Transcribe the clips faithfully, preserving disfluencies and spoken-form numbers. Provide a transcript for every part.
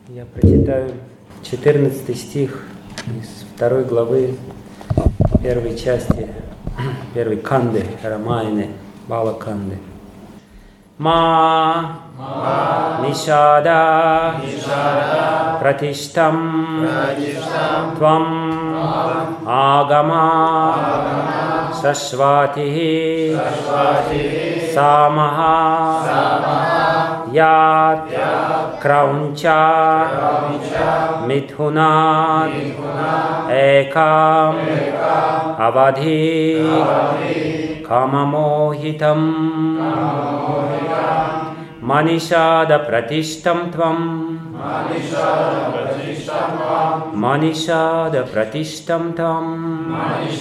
Я прочитаю четырнадцатый стих из второй главы первой части, первой канды Рамаяны, Бала-канды. Ма Нишада Пратиштам Твам Агама Сашвати Самаха Ят Краунча Митхунат Экам Авадhi Камамохитам Манишада Пратиштам Твам Манишада Пратиштам Твам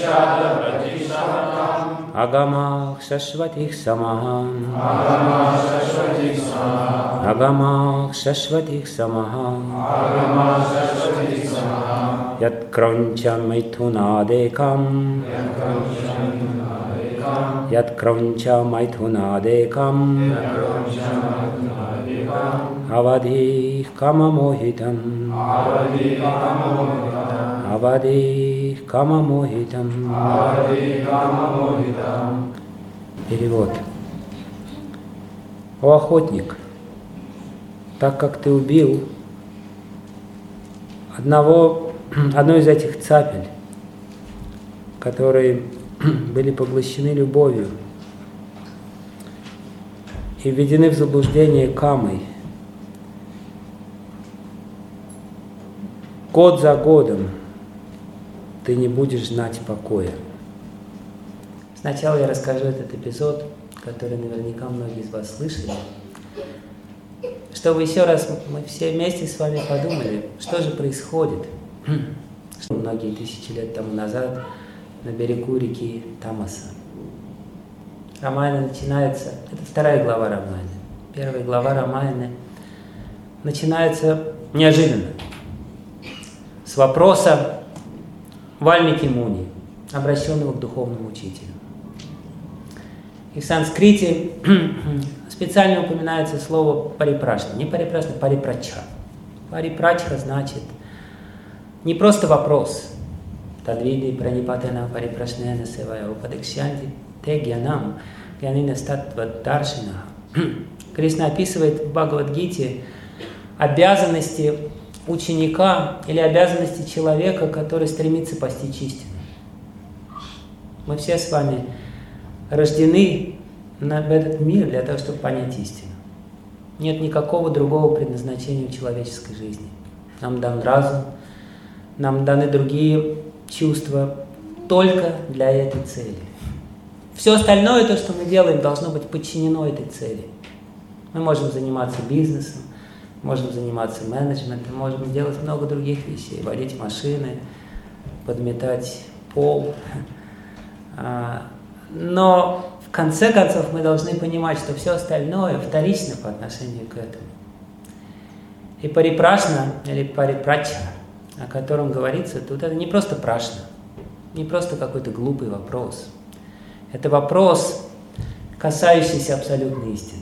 Агамах Шашватих Самахам Агамах Шашватих Самахам Ят Кранчам Майтхунадекам Ят Кранчам Майтхунадекам Авадhi Камамохитам Авадhi Камамохитам. Перевод. О охотник, так как ты убил одного, одну из этих цапель, которые были поглощены любовью и введены в заблуждение камой, год за годом ты не будешь знать покоя. Сначала я расскажу этот эпизод, который наверняка многие из вас слышали, чтобы еще раз мы все вместе с вами подумали, что же происходит. Многие тысячи лет тому назад на берегу реки Тамаса. Рамаяна начинается, это вторая глава Рамаяны. Первая глава Рамаяны начинается неожиданно, с вопроса Вальмики Муни, обращенного к духовному учителю. И в санскрите специально упоминается слово парипрашна. Не парипрашна, парипрачха. Парипрачха значит не просто вопрос. Тадвиди пранипатена парипрашнена севая упадекшянти те гьянам гьянина статва даршина. Кришна описывает в Бхагавад-гите обязанности ученика или обязанности человека, который стремится постичь истину. Мы все с вами рождены на этот мир для того, чтобы понять истину. Нет никакого другого предназначения в человеческой жизни. Нам дан разум, нам даны другие чувства только для этой цели. Все остальное, то, что мы делаем, должно быть подчинено этой цели. Мы можем заниматься бизнесом, можем заниматься менеджментом, можем делать много других вещей, водить машины, подметать пол. Но в конце концов мы должны понимать, что все остальное вторично по отношению к этому. И парипрашна, или парипрача, о котором говорится, тут это не просто прашна, не просто какой-то глупый вопрос. Это вопрос, касающийся абсолютной истины.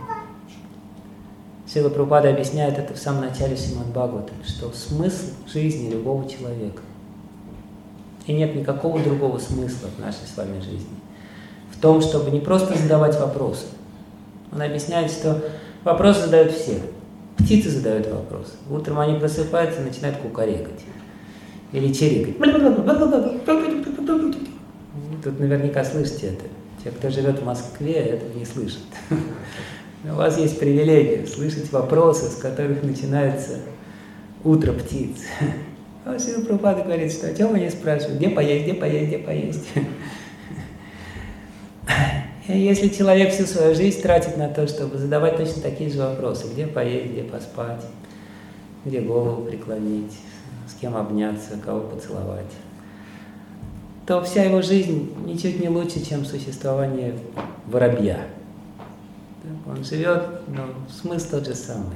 Шрила Прабхупада объясняет это в самом начале Шримад-Бхагаватам, что смысл жизни любого человека, и нет никакого другого смысла в нашей с вами жизни, в том, чтобы не просто задавать вопросы. Он объясняет, что вопросы задают все. Птицы задают вопросы. Утром они просыпаются и начинают кукарекать. Или чирикать. Тут наверняка слышите это. Те, кто живет в Москве, этого не слышат. У вас есть привилегия слышать вопросы, с которых начинается утро птиц. А Шрила Прабхупада говорит, что о чем они спрашивают? Где поесть, где поесть, где поесть? И если человек всю свою жизнь тратит на то, чтобы задавать точно такие же вопросы, где поесть, где поспать, где голову преклонить, с кем обняться, кого поцеловать, то вся его жизнь ничуть не лучше, чем существование воробья. Он живет, но смысл тот же самый.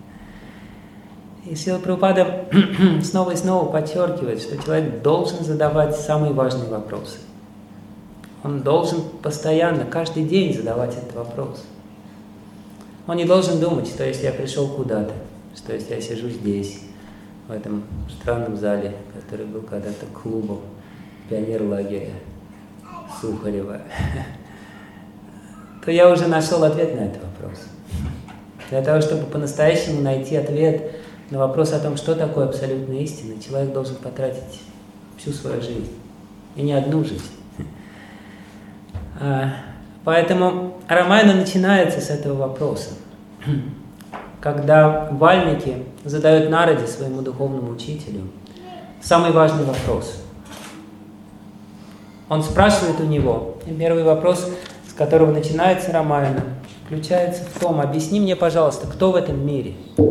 И Шрила Прабхупада снова и снова подчеркивает, что человек должен задавать самые важные вопросы. Он должен постоянно, каждый день задавать этот вопрос. Он не должен думать, что если я пришел куда-то, что если я сижу здесь, в этом странном зале, который был когда-то клубом пионерлагеря Сухарева, то я уже нашел ответ на этот вопрос. Для того, чтобы по-настоящему найти ответ на вопрос о том, что такое абсолютная истина, человек должен потратить всю свою жизнь, и не одну жизнь. Поэтому Рамаяна начинается с этого вопроса. Когда Вальмики задает Нараде, своему духовному учителю, самый важный вопрос. Он спрашивает у него, и первый вопрос, с которого начинается Рамаяна, заключается в том: объясни мне, пожалуйста, кто в этом мире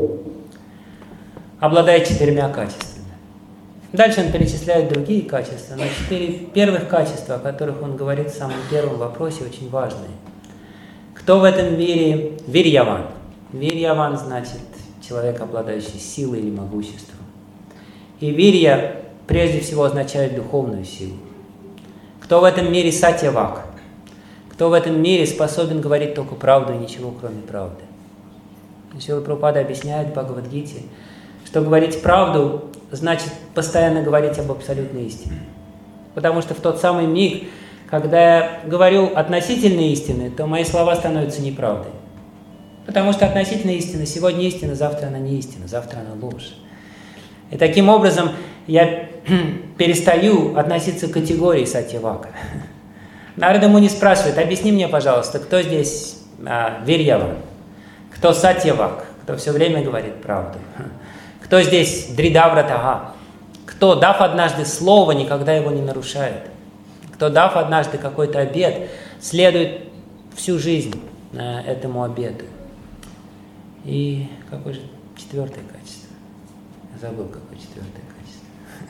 обладает четырьмя качествами. Дальше он перечисляет другие качества, но четыре первых качества, о которых он говорит в самом первом вопросе, очень важные. Кто в этом мире вирьяван? Вирьяван значит человек, обладающий силой или могуществом. И вирья прежде всего означает духовную силу. Кто в этом мире сатьявак? Кто в этом мире способен говорить только правду и ничего, кроме правды? Шрила Прабхупада объясняет в Бхагавад-гите, что говорить правду значит постоянно говорить об абсолютной истине. Потому что в тот самый миг, когда я говорю относительно истины, то мои слова становятся неправдой. Потому что относительно истины сегодня истина, завтра она не истина, завтра она ложь. И таким образом я перестаю относиться к категории сатьявака. Нарада Муни спрашивает: объясни мне, пожалуйста, кто здесь а, вирьяван, кто сатьявак, кто все время говорит правду, кто здесь дридавратага, кто, дав однажды слово, никогда его не нарушает, кто, дав однажды какой-то обет, следует всю жизнь а, этому обету. И какое же четвертое качество? Я забыл, какое четвертое качество.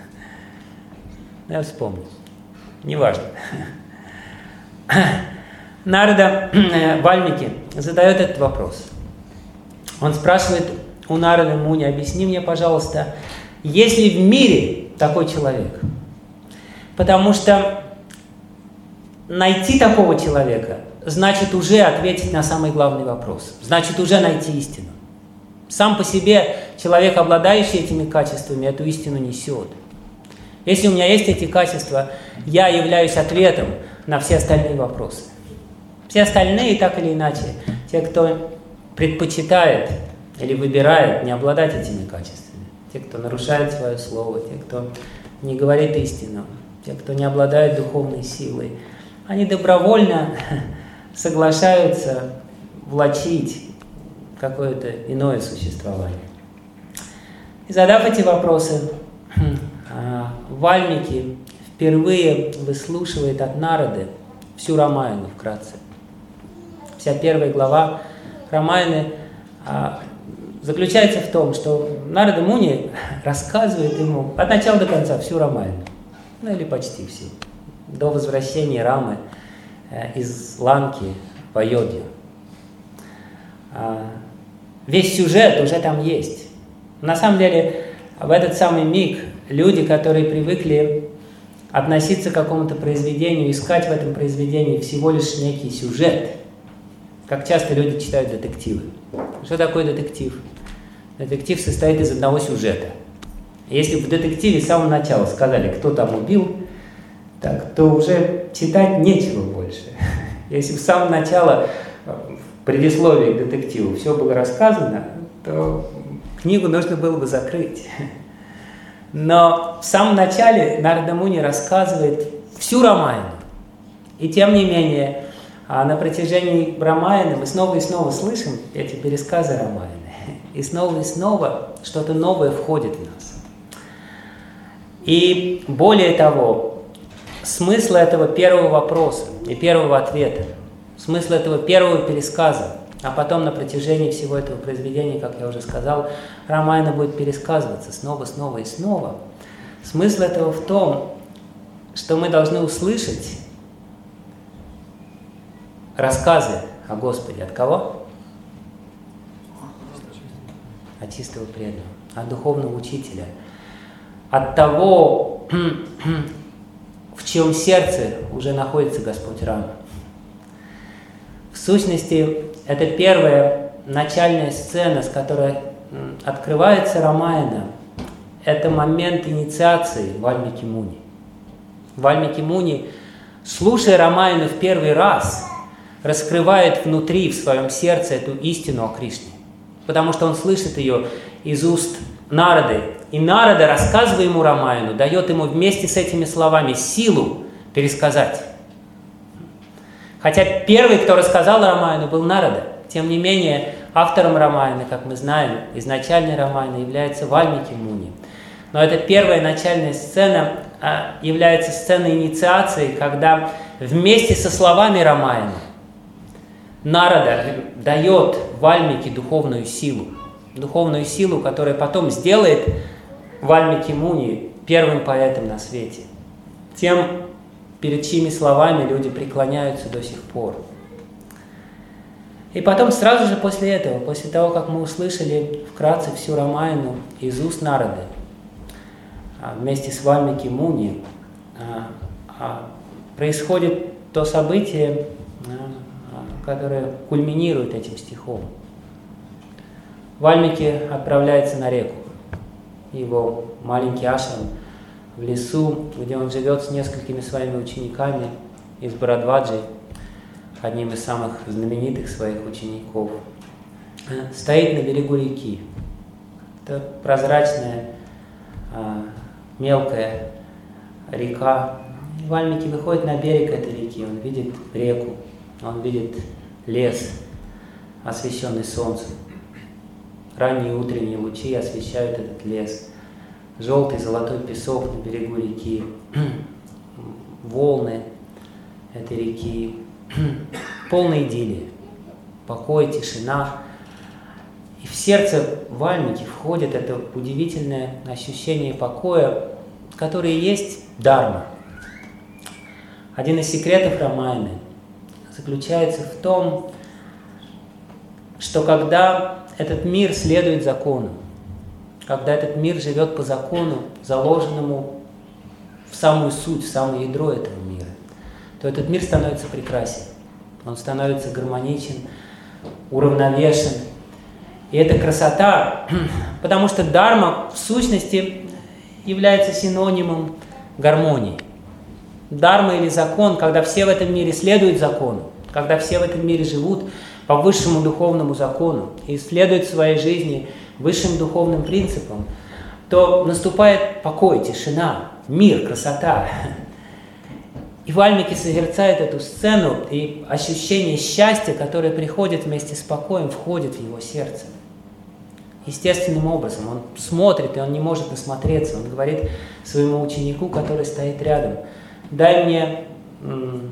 Я вспомнил. Неважно. Нарада Вальмики задает этот вопрос. Он спрашивает у Нарады Муни: объясни мне, пожалуйста, есть ли в мире такой человек? Потому что найти такого человека значит уже ответить на самый главный вопрос. Значит уже найти истину. Сам по себе человек, обладающий этими качествами, эту истину несет. Если у меня есть эти качества, я являюсь ответом на все остальные вопросы. Все остальные, так или иначе, те, кто предпочитает или выбирает не обладать этими качествами, те, кто нарушает свое слово, те, кто не говорит истину, те, кто не обладает духовной силой, они добровольно соглашаются влачить какое-то иное существование. И задав эти вопросы, Вальмики впервые выслушивает от Нарады всю Рамаяну вкратце. Вся первая глава Рамаяны а, заключается в том, что Нарада Муни рассказывает ему от начала до конца всю Рамаяну, ну или почти всю, до возвращения Рамы э, из Ланки в Айодхью. А, весь сюжет уже там есть. На самом деле, в этот самый миг люди, которые привыкли относиться к какому-то произведению, искать в этом произведении всего лишь некий сюжет, как часто люди читают детективы. Что такое детектив? Детектив состоит из одного сюжета. Если в детективе с самого начала сказали, кто там убил, так, то уже читать нечего больше. Если с самого начала в предисловии к детективу все было рассказано, то книгу нужно было бы закрыть. Но в самом начале Нарада Муни рассказывает всю Рамаяну. И тем не менее, на протяжении Рамаяны мы снова и снова слышим эти пересказы Рамаяны. И снова и снова что-то новое входит в нас. И более того, смысл этого первого вопроса и первого ответа, смысл этого первого пересказа, а потом на протяжении всего этого произведения, как я уже сказал, Рамаяна будет пересказываться снова, снова и снова. Смысл этого в том, что мы должны услышать рассказы о Господе. От кого? От чистого преданного, от духовного учителя, от того, в чьем сердце уже находится Господь Рама. В сущности, это первая начальная сцена, с которой открывается Рамаяна, это момент инициации Вальмики Муни. Вальмики Муни, слушая Рамаяну в первый раз, раскрывает внутри, в своем сердце эту истину о Кришне. Потому что он слышит ее из уст Нарады. И Нарада, рассказывая ему Рамаяну, дает ему вместе с этими словами силу пересказать. Хотя первый, кто рассказал Рамаяну, был Нарада. Тем не менее, автором Рамаяны, как мы знаем, изначальной Рамаяны является Вальмики Муни. Но эта первая начальная сцена а, является сценой инициации, когда вместе со словами Рамаяны Нарада дает Вальмики духовную силу. Духовную силу, которая потом сделает Вальмики Муни первым поэтом на свете. Тем, перед чьими словами люди преклоняются до сих пор. И потом сразу же после этого, после того, как мы услышали вкратце всю Рамаяну из уст Нарады, вместе с Вальмики Муни, происходит то событие, которое кульминирует этим стихом. Вальмики отправляется на реку. Его маленький ашрам в лесу, где он живет с несколькими своими учениками из Бхарадваджи, одним из самых знаменитых своих учеников, стоит на берегу реки. Это прозрачная, мелкая река. Вальмики выходит на берег этой реки, он видит реку, он видит лес, освещенный солнцем. Ранние утренние лучи освещают этот лес. Желтый золотой песок на берегу реки, волны этой реки, полная идиллия, покой, тишина. И в сердце Вальмики входит это удивительное ощущение покоя, которое есть дхарма. Один из секретов Рамаяны заключается в том, что когда этот мир следует закону, когда этот мир живет по закону, заложенному в самую суть, в самое ядро этого мира, то этот мир становится прекрасен, он становится гармоничен, уравновешен. И эта красота, потому что дхарма в сущности является синонимом гармонии. Дхарма или закон, когда все в этом мире следуют закону, когда все в этом мире живут по высшему духовному закону и следуют в своей жизни высшим духовным принципам, то наступает покой, тишина, мир, красота. И Вальмики созерцает эту сцену, и ощущение счастья, которое приходит вместе с покоем, входит в его сердце. Естественным образом. Он смотрит, и он не может насмотреться. Он говорит своему ученику, который стоит рядом: дай мне м-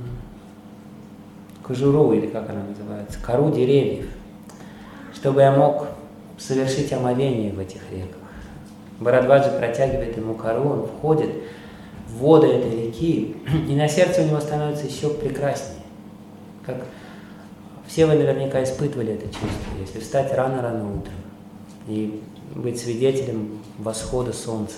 кожуру, или как она называется, кору деревьев, чтобы я мог совершить омовение в этих реках. Бхарадваджа протягивает ему кору, он входит в воды этой реки, и на сердце у него становится еще прекраснее. Как все вы наверняка испытывали это чувство, если встать рано-рано утром и быть свидетелем восхода солнца.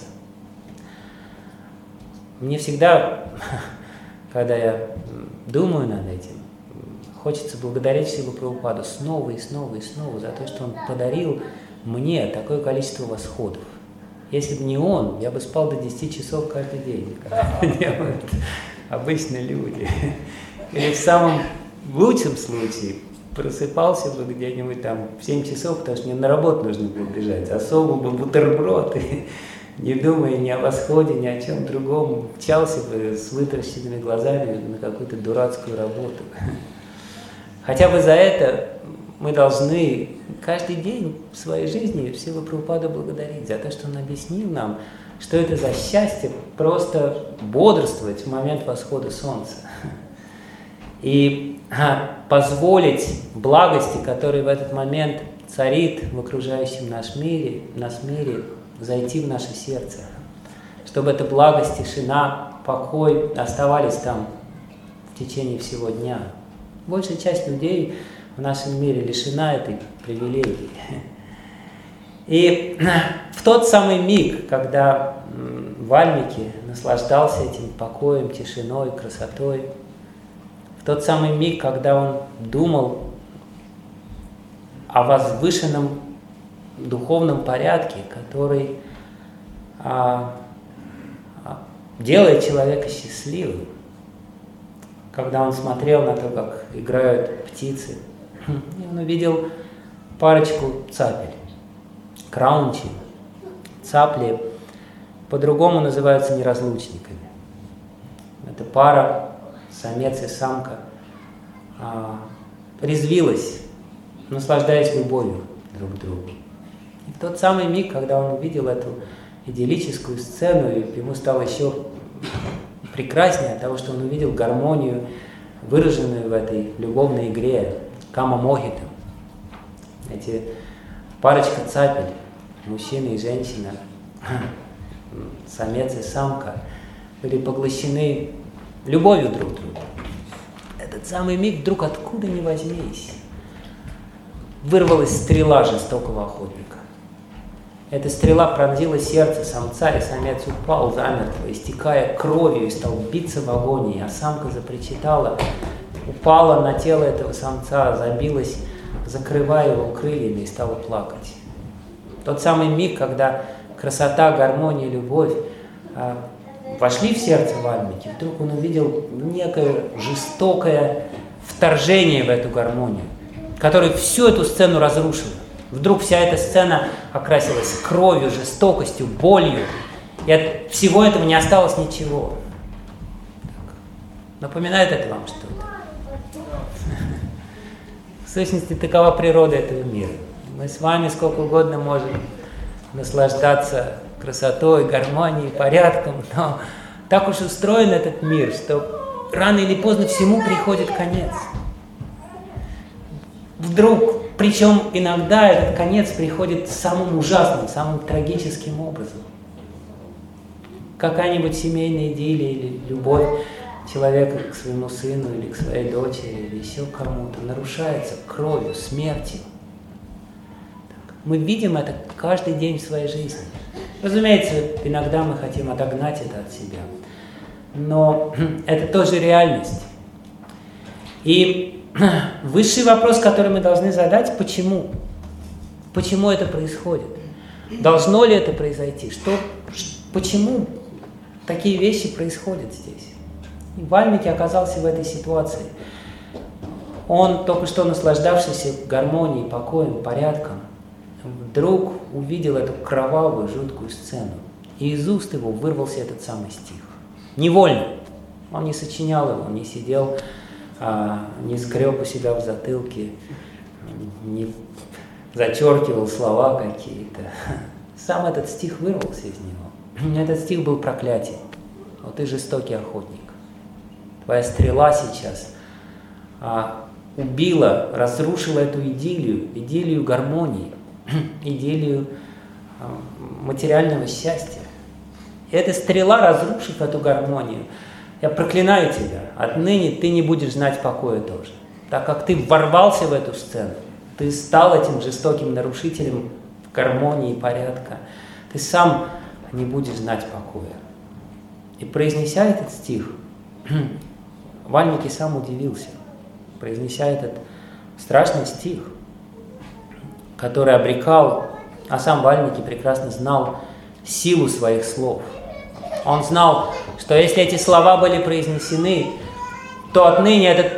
Мне всегда, когда я думаю над этим, хочется благодарить Шрилу Прабхупаду снова и снова и снова за то, что он подарил мне такое количество восходов. Если бы не он, я бы спал до десяти часов каждый день, как делают обычные люди. Или в самом лучшем случае просыпался бы где-нибудь там в семь часов, потому что мне на работу нужно было бежать, засовывал бы бутерброд и, не думая ни о восходе, ни о чем другом, мчался бы с вытаращенными глазами на какую-то дурацкую работу. Хотя бы за это мы должны каждый день в своей жизни Шрилу Прабхупаду благодарить за то, что он объяснил нам, что это за счастье просто бодрствовать в момент восхода солнца. И позволить благости, которая в этот момент царит в окружающем наш мире, наш мире, зайти в наше сердце. Чтобы эта благость, тишина, покой оставались там в течение всего дня. Большая часть людей в нашем мире лишена этой привилегии. И в тот самый миг, когда Вальмики наслаждался этим покоем, тишиной, красотой, в тот самый миг, когда он думал о возвышенном духовном порядке, который а, а, делает человека счастливым. Когда он смотрел на то, как играют птицы, он увидел парочку цапель, краунчи. Цапли по-другому называются неразлучниками. Это пара, самец и самка, а, резвилась, наслаждаясь любовью друг к другу. И в тот самый миг, когда он увидел эту идиллическую сцену, и ему стало еще прекраснее от того, что он увидел гармонию, выраженную в этой любовной игре кама-мохито. Эти парочка цапель, мужчина и женщина, самец и самка, были поглощены любовью друг к другу. Этот самый миг вдруг откуда ни возьмись вырвалась стрела жестокого охотника. Эта стрела пронзила сердце самца, и самец упал замертво, истекая кровью, и стал биться в агонии, а самка запричитала, упала на тело этого самца, забилась, закрывая его крыльями, и стала плакать. Тот самый миг, когда красота, гармония, любовь а, вошли в сердце Вальмики, вдруг он увидел некое жестокое вторжение в эту гармонию, которое всю эту сцену разрушило. Вдруг вся эта сцена окрасилась кровью, жестокостью, болью, и от всего этого не осталось ничего. Так. Напоминает это вам что-то? В сущности, такова природа этого мира. Мы с вами сколько угодно можем наслаждаться красотой, гармонией, порядком, но так уж устроен этот мир, что рано или поздно всему приходит конец. Вдруг, причем иногда этот конец приходит самым ужасным, самым трагическим образом. Какая-нибудь семейная идиллия или любовь человека к своему сыну или к своей дочери или еще кому-то нарушается кровью, смертью. Мы видим это каждый день в своей жизни. Разумеется, иногда мы хотим отогнать это от себя, но это тоже реальность. И высший вопрос, который мы должны задать, почему? Почему это происходит? Должно ли это произойти? Что, почему такие вещи происходят здесь? И Вальмики оказался в этой ситуации. Он, только что наслаждавшийся гармонией, покоем, порядком, вдруг увидел эту кровавую, жуткую сцену. И из уст его вырвался этот самый стих. Невольно. Он не сочинял его, он не сидел, а, не скреб у себя в затылке, не зачеркивал слова какие-то. Сам этот стих вырвался из него. Этот стих был проклятием. Вот ты жестокий охотник. Твоя стрела сейчас а, убила, разрушила эту идиллию, идиллию гармонии, идиллию а, материального счастья. И эта стрела, разрушив эту гармонию, я проклинаю тебя, отныне ты не будешь знать покоя тоже. Так как ты ворвался в эту сцену, ты стал этим жестоким нарушителем гармонии и порядка, ты сам не будешь знать покоя. И произнеся этот стих, Вальмики сам удивился, произнеся этот страшный стих, который обрекал, а сам Вальмики прекрасно знал силу своих слов. Он знал, что если эти слова были произнесены, то отныне этот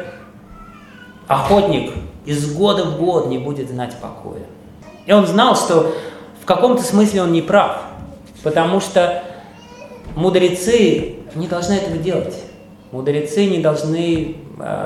охотник из года в год не будет знать покоя. И он знал, что в каком-то смысле он не прав, потому что мудрецы не должны этого делать. Мудрецы не должны,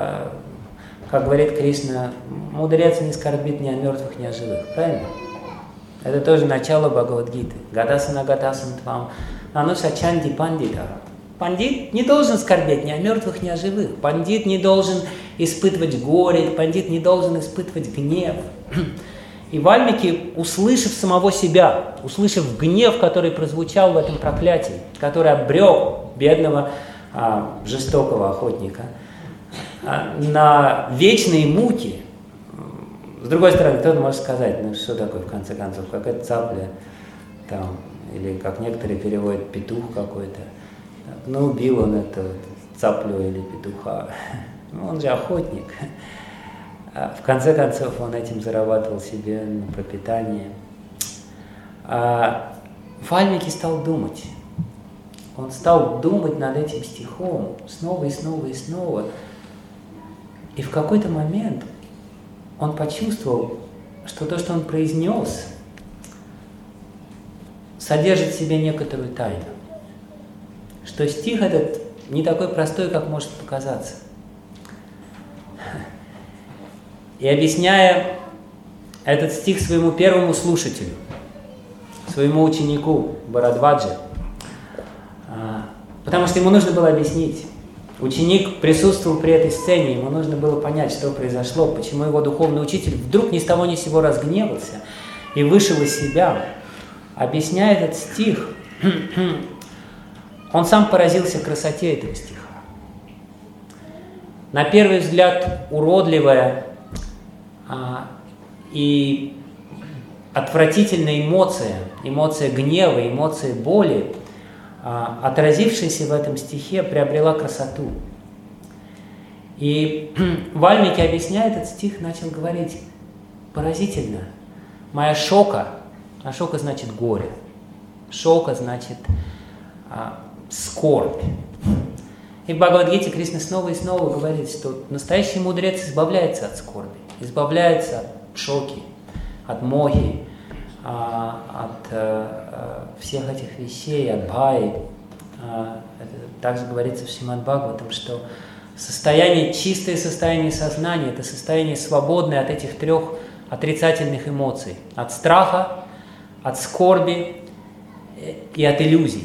как говорит Кришна, мудрец не скорбит ни о мертвых, ни о живых. Правильно? Это тоже начало Бхагавад-гиты. Гадасана гадасан твам. Ануша чанди пандита. Пандит не должен скорбеть ни о мертвых, ни о живых. Пандит не должен испытывать горе, пандит не должен испытывать гнев. И Вальмики, услышав самого себя, услышав гнев, который прозвучал в этом проклятии, который обрек бедного а, жестокого охотника а, на вечные муки. С другой стороны, кто-то может сказать, ну что такое в конце концов, какая-то цапля, там, или как некоторые переводят, петух какой-то. Ну, убил он эту цаплю или петуха. Он же охотник. А в конце концов, он этим зарабатывал себе на пропитание. А Вальмики стал думать. Он стал думать над этим стихом снова и снова и снова. И в какой-то момент он почувствовал, что то, что он произнес, содержит в себе некоторую тайну. Что стих этот не такой простой, как может показаться. И объясняя этот стих своему первому слушателю, своему ученику Бхарадваджи, потому что ему нужно было объяснить. Ученик присутствовал при этой сцене, ему нужно было понять, что произошло, почему его духовный учитель вдруг ни с того ни с сего разгневался и вышел из себя. Объясняя этот стих, он сам поразился красоте этого стиха. На первый взгляд уродливая а, и отвратительная эмоция, эмоция гнева, эмоция боли, а, отразившаяся в этом стихе, приобрела красоту. И Вальмики, объясняя этот стих, начал говорить: поразительно, моя шока, а шока значит горе, шока значит а, скорбь. И в Бхагавад-гите Кришна снова и снова говорит, что настоящий мудрец избавляется от скорби, избавляется от шоки, от мохи, от всех этих вещей, от бхаи. Также говорится в Шримад-Бхагаватам, что состояние, чистое состояние сознания – это состояние свободное от этих трех отрицательных эмоций, от страха, от скорби и от иллюзий.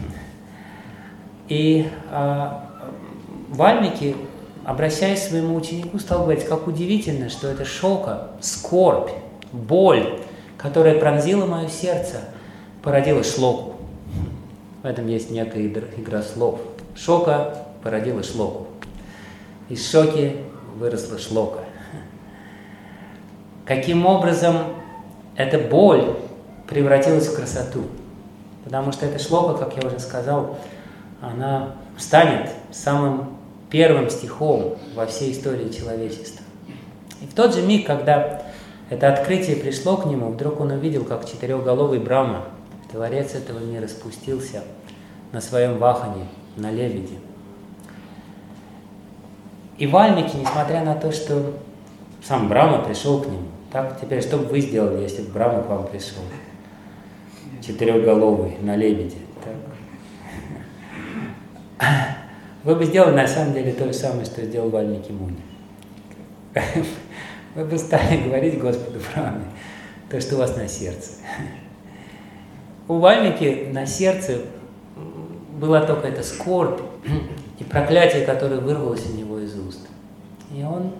И а, Вальмики, обращаясь к своему ученику, стал говорить, как удивительно, что эта шока, скорбь, боль, которая пронзила мое сердце, породила шлоку. В этом есть некая игра слов. Шока породила шлоку. Из шоки выросла шлока. Каким образом эта боль превратилась в красоту? Потому что эта шлока, как я уже сказал, она станет самым первым стихом во всей истории человечества. И в тот же миг, когда это открытие пришло к нему, вдруг он увидел, как четырехголовый Брахма, творец этого мира, спустился на своем вахане, на лебеде. И Вальмики, несмотря на то, что сам Брахма пришел к нему, так, теперь что бы вы сделали, если бы Брахма к вам пришел? Четырехголовый, на лебеде. Вы бы сделали на самом деле то же самое, что сделал Вальмики Муни. Вы бы стали говорить Господу Брахме то, что у вас на сердце. У Вальмики на сердце была только эта скорбь и проклятие, которое вырвалось у него из уст. И он,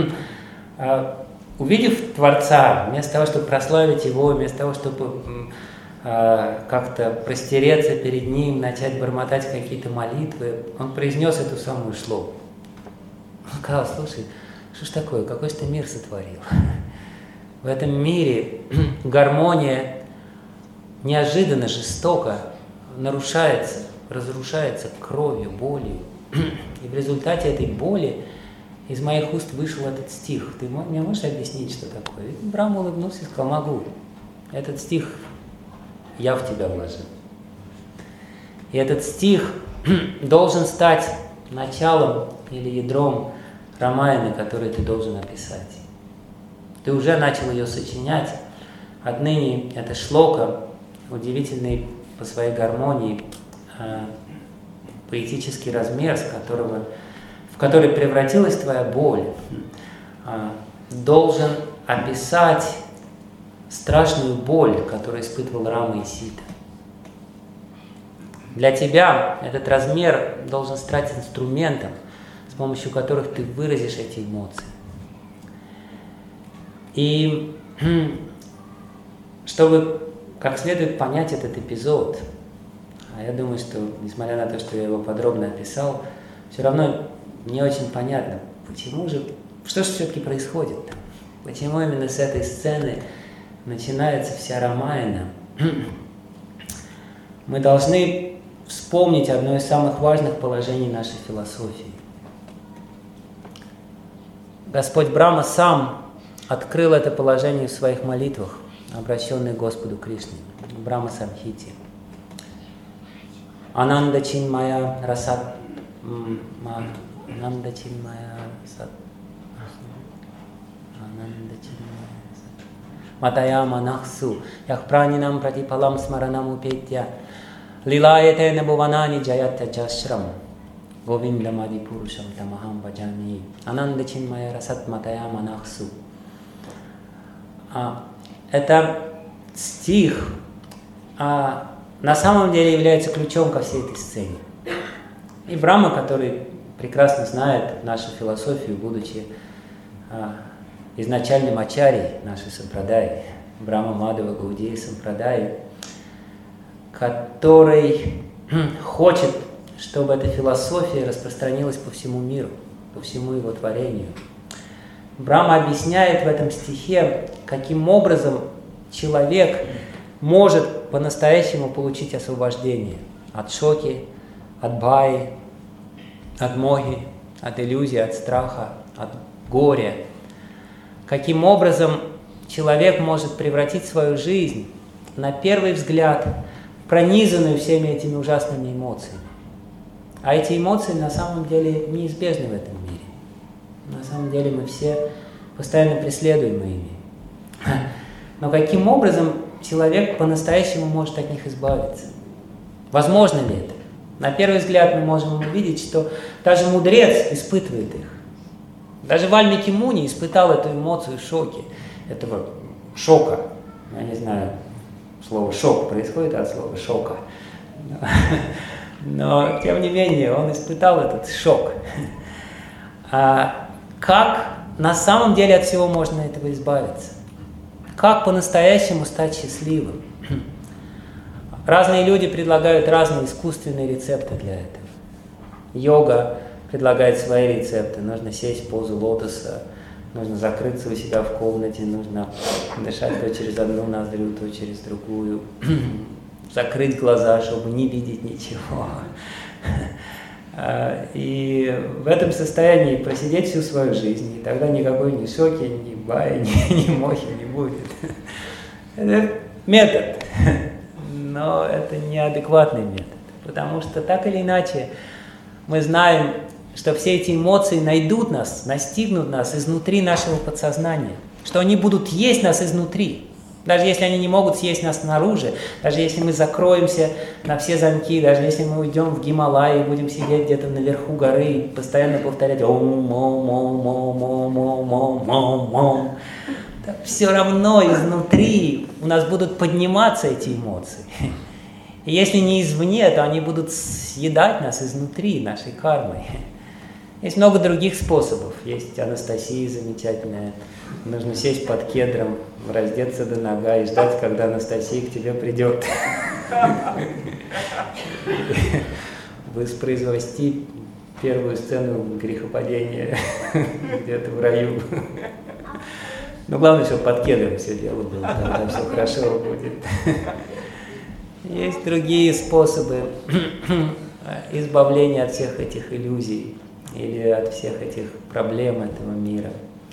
увидев Творца, вместо того, чтобы прославить Его, вместо того, чтобы как-то простереться перед Ним, начать бормотать какие-то молитвы, он произнес эту самую шлоку. Он сказал: слушай, что ж такое, какой же ты мир сотворил? В этом мире гармония неожиданно, жестоко нарушается, разрушается кровью, болью. И в результате этой боли из моих уст вышел этот стих. Ты мне можешь объяснить, что такое? И Брахма улыбнулся и сказал: могу. Этот стих я в тебя вложил. И этот стих должен стать началом или ядром Рамаяны, который ты должен описать. Ты уже начал ее сочинять. Отныне эта шлока, удивительный по своей гармонии, э, поэтический размер, с которого, в который превратилась твоя боль, э, должен описать страшную боль, которую испытывал Рама и Сита. Для тебя этот размер должен стать инструментом, с помощью которых ты выразишь эти эмоции. И чтобы как следует понять этот эпизод, а я думаю, что, несмотря на то, что я его подробно описал, все равно не очень понятно, почему же, что же все-таки происходит там, почему именно с этой сцены начинается вся Рамаяна. Мы должны вспомнить одно из самых важных положений нашей философии. Господь Брахма сам открыл это положение в своих молитвах обращенные к Господу Кришне, Брахма Самхите. Ананда Чинмая Расат Ананда Чинмая Расат Ананда Чинмая Расат Матая Манахсу Яхпранинам Пратипалам Смаранам Упетя Лилаете Набуванани Джаятя Джашрам Говиндамади Пурушам Тамахам Баджами Ананда Чинмая Расат Матая Манахсу. Это стих а, на самом деле является ключом ко всей этой сцене. И Брахма, который прекрасно знает нашу философию, будучи а, изначальным ачарьей нашей сампрадаи, Брахма Мадхава Гаудия Сампрадаи, который хочет, чтобы эта философия распространилась по всему миру, по всему его творению. Брахма объясняет в этом стихе, каким образом человек может по-настоящему получить освобождение от шоки, от баи, от моги, от иллюзии, от страха, от горя. Каким образом человек может превратить свою жизнь, на первый взгляд, пронизанную всеми этими ужасными эмоциями. А эти эмоции на самом деле неизбежны в этом мире. На самом деле мы все постоянно преследуемы ими. Но каким образом человек по-настоящему может от них избавиться? Возможно ли это? На первый взгляд мы можем увидеть, что даже мудрец испытывает их. Даже Вальмики Муни испытал эту эмоцию шоки, этого шока. Я не знаю, слово «шок» происходит от слова «шока». Но, тем не менее, он испытал этот шок. А как на самом деле от всего можно от этого избавиться? Как по-настоящему стать счастливым? Разные люди предлагают разные искусственные рецепты для этого. Йога предлагает свои рецепты. Нужно сесть в позу лотоса, нужно закрыться у себя в комнате, нужно дышать то через одну ноздрю, то через другую, закрыть глаза, чтобы не видеть ничего. И в этом состоянии просидеть всю свою жизнь, и тогда никакой ни шоки, ни баи, ни, ни мохи не будет. Это метод, но это неадекватный метод, потому что так или иначе мы знаем, что все эти эмоции найдут нас, настигнут нас изнутри нашего подсознания, что они будут есть нас изнутри. Даже если они не могут съесть нас снаружи, даже если мы закроемся на все замки, даже если мы уйдем в Гималай и будем сидеть где-то наверху горы и постоянно повторять ом ом ом ом ом ом ом ом ом, все равно изнутри у нас будут подниматься эти эмоции. И если не извне, то они будут съедать нас изнутри, нашей кармой. Есть много других способов. Есть Анастасия замечательная. Нужно сесть под кедром, раздеться до нога и ждать, когда Анастасия к тебе придет. Воспроизвести первую сцену грехопадения где-то в раю. Но главное, чтобы под кедром все дело было, тогда все хорошо будет. Есть другие способы избавления от всех этих иллюзий или от всех этих проблем этого мира.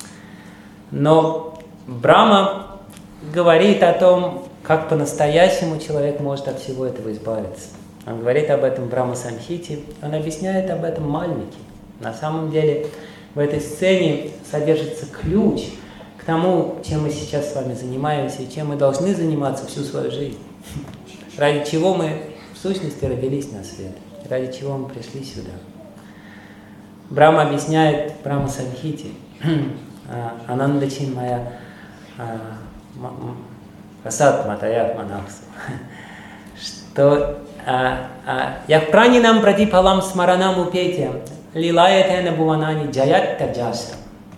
Но Брахма говорит о том, как по-настоящему человек может от всего этого избавиться. Он говорит об этом в Брахма Самхите, он объясняет об этом Вальмики. На самом деле в этой сцене содержится ключ к тому, чем мы сейчас с вами занимаемся и чем мы должны заниматься всю свою жизнь. Ради чего мы в сущности родились на свет, ради чего мы пришли сюда. Брахма объясняет в Брахма Самхите, Ананда Чинмая Расат Матая Манахсу, что Яхпранинам Пратипалам Смаранам Упетя Лилаятена Буванани Джаят Таджашрам,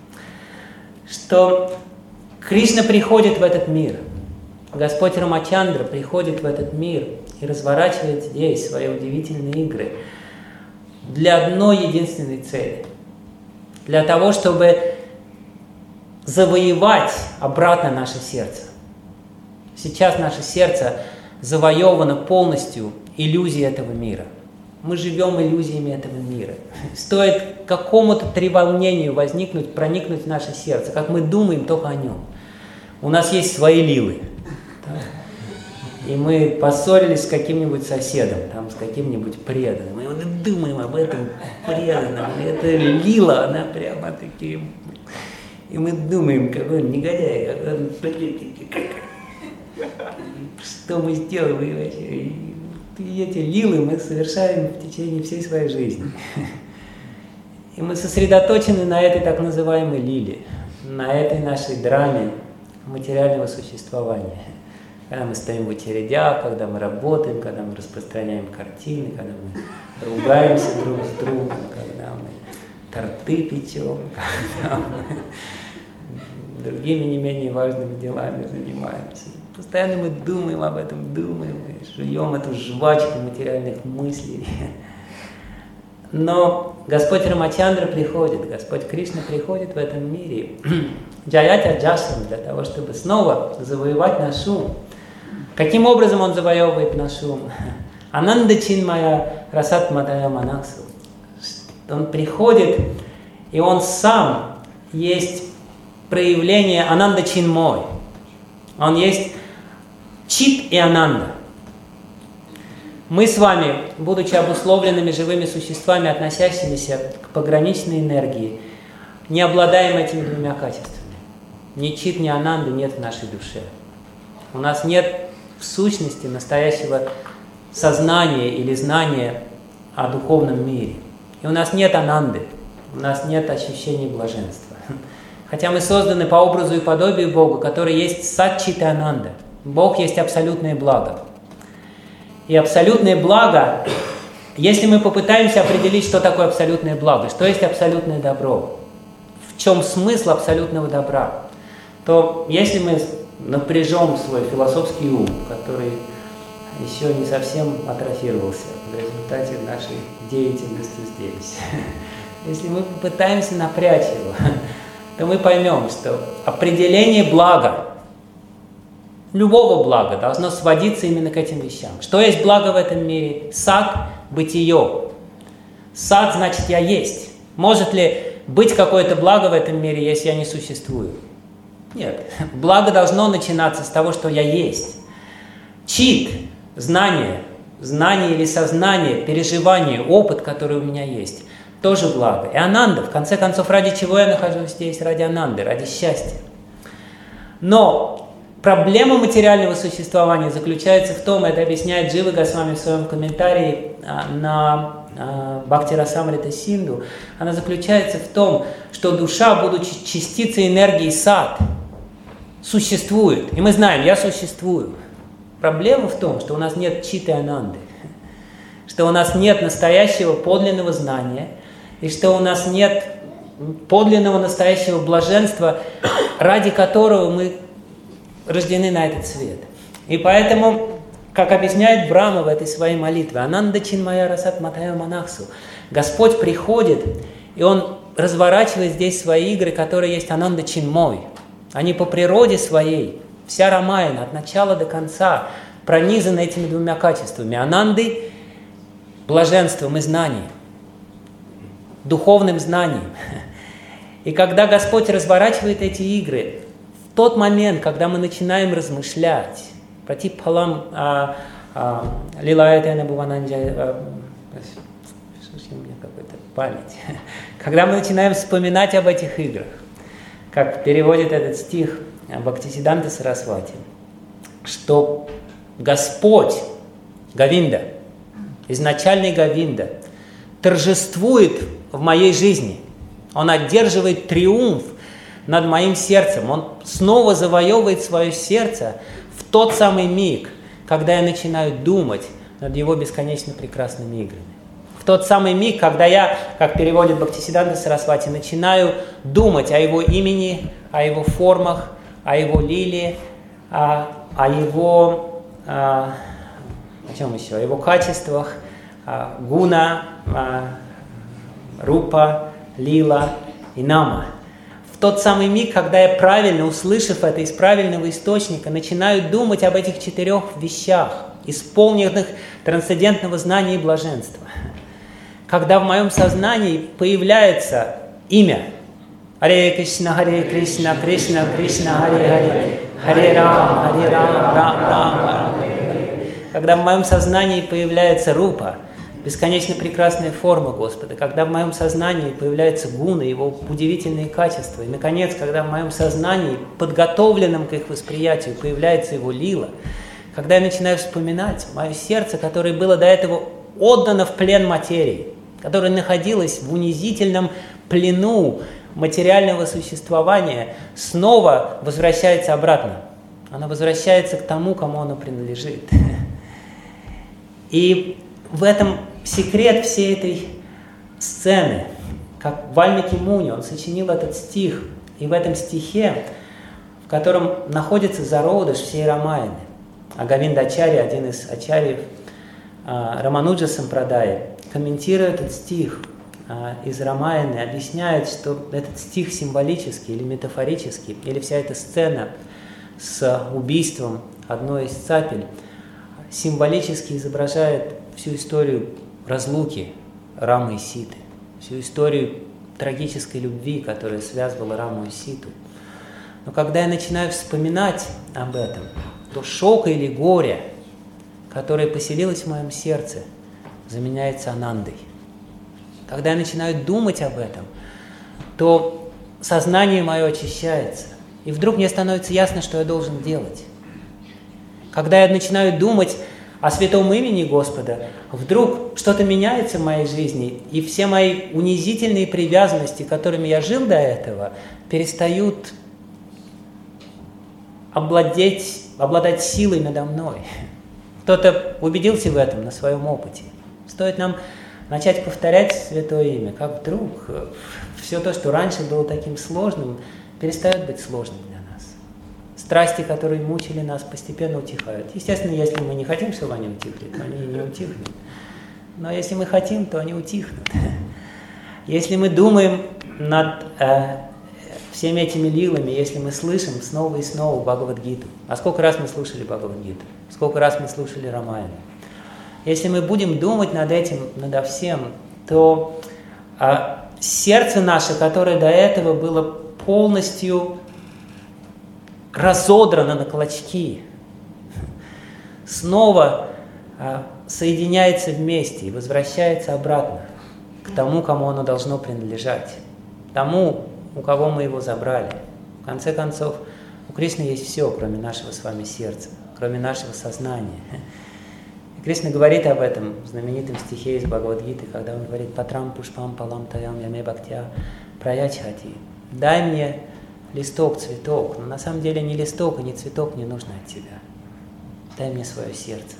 что Кришна приходит в этот мир, Господь Рамачандра приходит в этот мир и разворачивает здесь свои удивительные игры для одной единственной цели. Для того, чтобы завоевать обратно наше сердце. Сейчас наше сердце завоевано полностью иллюзией этого мира. Мы живем иллюзиями этого мира. Стоит какому-то треволнению возникнуть, проникнуть в наше сердце, как мы думаем только о нем. У нас есть свои лилы. И мы поссорились с каким-нибудь соседом, там, с каким-нибудь преданным. И мы думаем об этом преданном. И это лила, она прямо таки... И мы думаем, какой он негодяй, какой он... Что мы сделаем вообще? И эти лилы мы совершаем в течение всей своей жизни. И мы сосредоточены на этой так называемой лиле, на этой нашей драме материального существования. Когда мы стоим в очередях, когда мы работаем, когда мы распространяем картины, когда мы ругаемся друг с другом, когда мы торты печем, когда мы другими не менее важными делами занимаемся. Постоянно мы думаем об этом, думаем, жуем эту жвачку материальных мыслей. Но Господь Рамачандра приходит, Господь Кришна приходит в этом мире джаятя джасам для того, чтобы снова завоевать наш ум. Каким образом он завоевывает наш ум? Ананда чинмая расат матая манаксу. Он приходит, и он сам есть проявление ананда чинмой. Он есть чит и ананда. Мы с вами, будучи обусловленными живыми существами, относящимися к пограничной энергии, не обладаем этими двумя качествами. Ни чит, ни ананды нет в нашей душе. У нас нет в сущности настоящего сознания или знания о духовном мире. И у нас нет ананды, у нас нет ощущения блаженства. Хотя мы созданы по образу и подобию Бога, который есть сат-чит ананда. Бог есть абсолютное благо. И абсолютное благо, если мы попытаемся определить, что такое абсолютное благо, что есть абсолютное добро, в чем смысл абсолютного добра, то если мы напряжем свой философский ум, который еще не совсем атрофировался в результате нашей деятельности здесь, если мы попытаемся напрячь его, то мы поймем, что определение блага, любого блага, должно сводиться именно к этим вещам. Что есть благо в этом мире? Сат – бытие. Сат – значит я есть. Может ли быть какое-то благо в этом мире, если я не существую? Нет. Благо должно начинаться с того, что я есть. Чит – знание, знание или сознание, переживание, опыт, который у меня есть, тоже благо. И ананда, в конце концов, ради чего я нахожусь здесь? Ради ананды, ради счастья. Но проблема материального существования заключается в том, это объясняет Джива Госвами в своем комментарии на Бхакти Расамрита Синду, она заключается в том, что душа, будучи частицей энергии сат, существует. И мы знаем, я существую. Проблема в том, что у нас нет читы ананды, что у нас нет настоящего подлинного знания, и что у нас нет подлинного настоящего блаженства, ради которого мы рождены на этот свет. И поэтому, как объясняет Брахма в этой своей молитве, «Ананда чинмая расат матая манаксу», Господь приходит, и Он разворачивает здесь свои игры, которые есть ананда чинмой. Они по природе своей, вся Рамаяна, от начала до конца, пронизаны этими двумя качествами. Ананды – блаженством и знанием, духовным знанием. И когда Господь разворачивает эти игры, в тот момент, когда мы начинаем размышлять, против палам лилаэтэ набувананджа, у меня какая-то память, когда мы начинаем вспоминать об этих играх, как переводит этот стих Бхактисиддханта Сарасвати, что Господь, Говинда, изначальный Говинда, торжествует в моей жизни, Он одерживает триумф над моим сердцем. Он снова завоевывает свое сердце в тот самый миг, когда я начинаю думать над Его бесконечно прекрасными играми. В тот самый миг, когда я, как переводит Бхактисиддханта Сарасвати, начинаю думать о Его имени, о Его формах, о Его лиле, о, о Его, о, о чем еще, о Его качествах, о гуна, о рупа, лила и нама. В тот самый миг, когда я правильно, услышав это из правильного источника, начинаю думать об этих четырех вещах, исполненных трансцендентного знания и блаженства. Когда в моем сознании появляется имя Харе Кришна, Харе Кришна, Кришна Кришна, Харе Харе, Харе Рам, Харе Рам, Рам Рам. Когда в моем сознании появляется рупа, бесконечно прекрасная форма Господа, когда в моем сознании появляются гуны, его удивительные качества, и, наконец, когда в моем сознании, подготовленном к их восприятию, появляется его лила, когда я начинаю вспоминать мое сердце, которое было до этого отдано в плен материи, которое находилось в унизительном плену материального существования, снова возвращается обратно. Оно возвращается к тому, кому оно принадлежит. И в этом секрет всей этой сцены. Как Вальмики Муни, он сочинил этот стих, и в этом стихе, в котором находится зародыш всей Рамаяны, а Говиндачарья, один из ачарьев Рамануджа Сампрадая, комментируя этот стих из Рамаяны, объясняет, что этот стих символический или метафорический, или вся эта сцена с убийством одной из цапель символически изображает всю историю разлуки Рамы и Ситы, всю историю трагической любви, которая связывала Раму и Ситу. Но когда я начинаю вспоминать об этом, то шока или горе, которое поселилось в моем сердце, заменяется анандой. Когда я начинаю думать об этом, то сознание мое очищается, и вдруг мне становится ясно, что я должен делать. Когда я начинаю думать о святом имени Господа, вдруг что-то меняется в моей жизни, и все мои унизительные привязанности, которыми я жил до этого, перестают обладать, обладать силой надо мной. Кто-то убедился в этом на своем опыте. Стоит нам начать повторять святое имя, как вдруг все то, что раньше было таким сложным, перестает быть сложным для нас. Страсти, которые мучили нас, постепенно утихают. Естественно, если мы не хотим, чтобы они утихли, то они не утихнут. Но если мы хотим, то они утихнут. Если мы думаем над э, всеми этими лилами, если мы слышим снова и снова Бхагавад-гиту, а сколько раз мы слушали Бхагавад-гиту, сколько раз мы слушали Рамаяну, если мы будем думать над этим, надо всем, то э, сердце наше, которое до этого было полностью разодрано на клочки, снова э, соединяется вместе и возвращается обратно к тому, кому оно должно принадлежать, тому, у кого мы его забрали. В конце концов, у Кришны есть все, кроме нашего с вами сердца, кроме нашего сознания. И Кришна говорит об этом в знаменитом стихе из Бхагавад-гиты, когда он говорит «Патрам пушпам палам таям яме бхактя праячхати». Дай мне листок, цветок, но на самом деле ни листок и ни цветок не нужно от тебя. Дай мне свое сердце.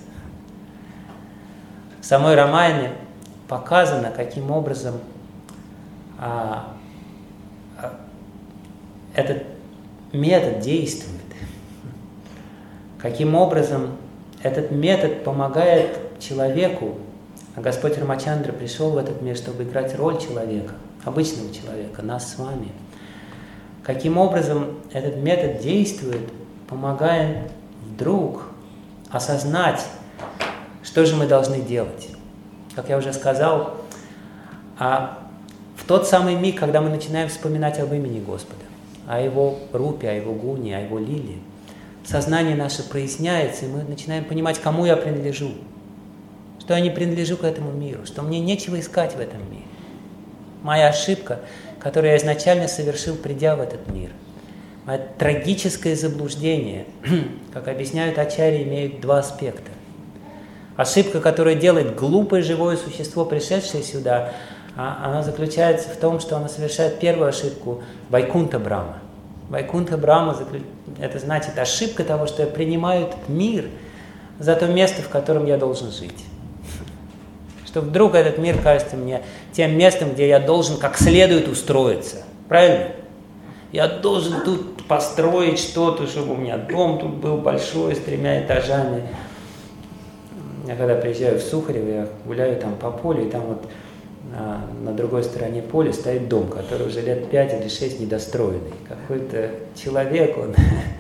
В самой Рамаяне показано, каким образом а, а, этот метод действует, каким образом этот метод помогает человеку, а Господь Рамачандра пришел в этот мир, чтобы играть роль человека, обычного человека, нас с вами. Каким образом этот метод действует, помогая вдруг осознать, что же мы должны делать. Как я уже сказал, а в тот самый миг, когда мы начинаем вспоминать об имени Господа, о Его рупе, о Его гуне, о Его лиле, сознание наше проясняется, и мы начинаем понимать, кому я принадлежу, что я не принадлежу к этому миру, что мне нечего искать в этом мире. Моя ошибка, которую я изначально совершил, придя в этот мир, мое трагическое заблуждение, как объясняют ачарьи, имеет два аспекта. Ошибка, которую делает глупое живое существо, пришедшее сюда, она заключается в том, что оно совершает первую ошибку Вайкунта Брама. Вайкунта Брама – это значит ошибка того, что я принимаю этот мир за то место, в котором я должен жить. Что вдруг этот мир кажется мне тем местом, где я должен как следует устроиться. Правильно? Я должен тут построить что-то, чтобы у меня дом тут был большой, с тремя этажами. Я когда приезжаю в Сухарево, я гуляю там по полю, и там вот а, на другой стороне поля стоит дом, который уже лет пять или шесть недостроенный. Какой-то человек, он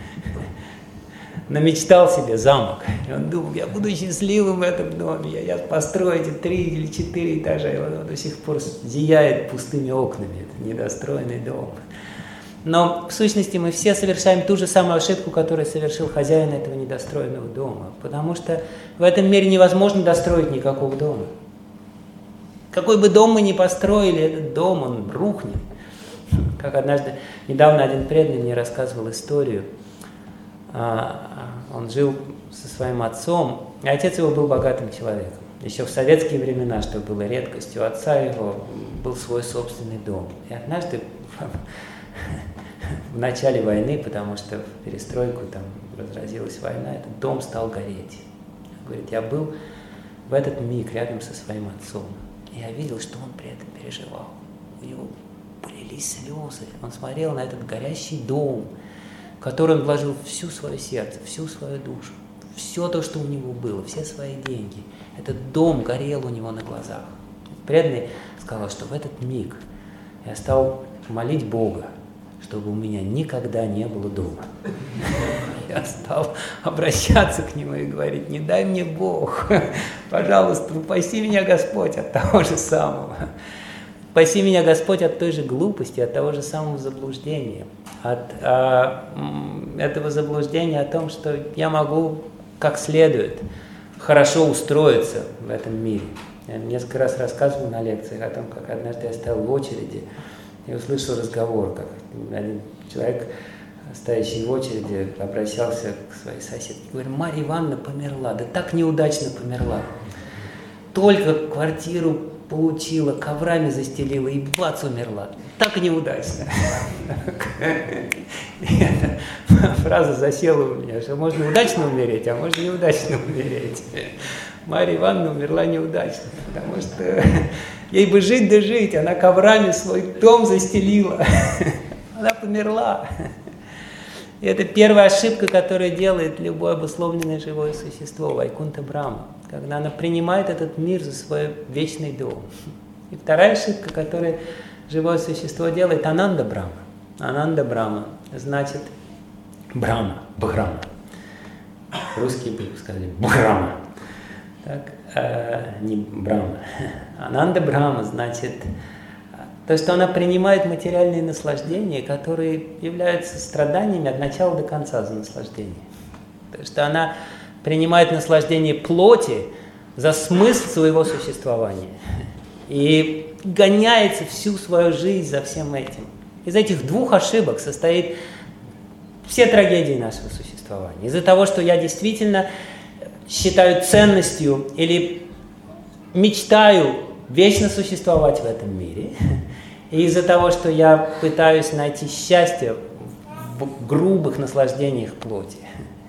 намечтал себе замок. И он думал, я буду счастливым в этом доме, я, я построю эти три или четыре этажа, и он до сих пор зияет пустыми окнами, это недостроенный дом. Но в сущности мы все совершаем ту же самую ошибку, которую совершил хозяин этого недостроенного дома. Потому что в этом мире невозможно достроить никакого дома. Какой бы дом мы ни построили, этот дом, он рухнет. Как однажды, недавно один преданный мне рассказывал историю. Он жил со своим отцом, и отец его был богатым человеком. Еще в советские времена, что было редкостью, у отца его был свой собственный дом. И однажды в начале войны, потому что в перестройку там разразилась война, этот дом стал гореть. Он говорит, я был в этот миг рядом со своим отцом, и я видел, что он при этом переживал. У него полились слезы. Он смотрел на этот горящий дом, в который он вложил всю свое сердце, всю свою душу, все то, что у него было, все свои деньги. Этот дом горел у него на глазах. Преданный сказал, что в этот миг я стал молить Бога, чтобы у меня никогда не было дома. Я стал обращаться к Нему и говорить, не дай мне Бог, пожалуйста, упаси меня, Господь, от того же самого. Спаси меня, Господь, от той же глупости, от того же самого заблуждения, от а, этого заблуждения о том, что я могу как следует хорошо устроиться в этом мире. Я несколько раз рассказывал на лекциях о том, как однажды я стоял в очереди и услышал разговор, как один человек, стоящий в очереди, обращался к своей соседке. Говорит, Марья Ивановна померла, да так неудачно померла. Только квартиру получила, коврами застелила и бац, умерла. Так неудачно. Эта фраза засела у меня, что можно удачно умереть, а можно неудачно умереть. Марья Ивановна умерла неудачно, потому что ей бы жить да жить, она коврами свой дом застелила. Она померла. И это первая ошибка, которую делает любое обусловленное живое существо, Вайкунта Брахма, когда она принимает этот мир за свой вечный дом. И вторая ошибка, которую живое существо делает, Ананда Брахма. Ананда Брахма значит Брахма, Бхрама. Русские бы сказали Бхрама. Так, э, не Брахма. Ананда Брахма значит то, что она принимает материальные наслаждения, которые являются страданиями от начала до конца за наслаждение. То, что она принимает наслаждение плоти за смысл своего существования и гоняется всю свою жизнь за всем этим. Из этих двух ошибок состоит все трагедии нашего существования. Из-за того, что я действительно считаю ценностью или мечтаю вечно существовать в этом мире, и из-за того, что я пытаюсь найти счастье в грубых наслаждениях плоти.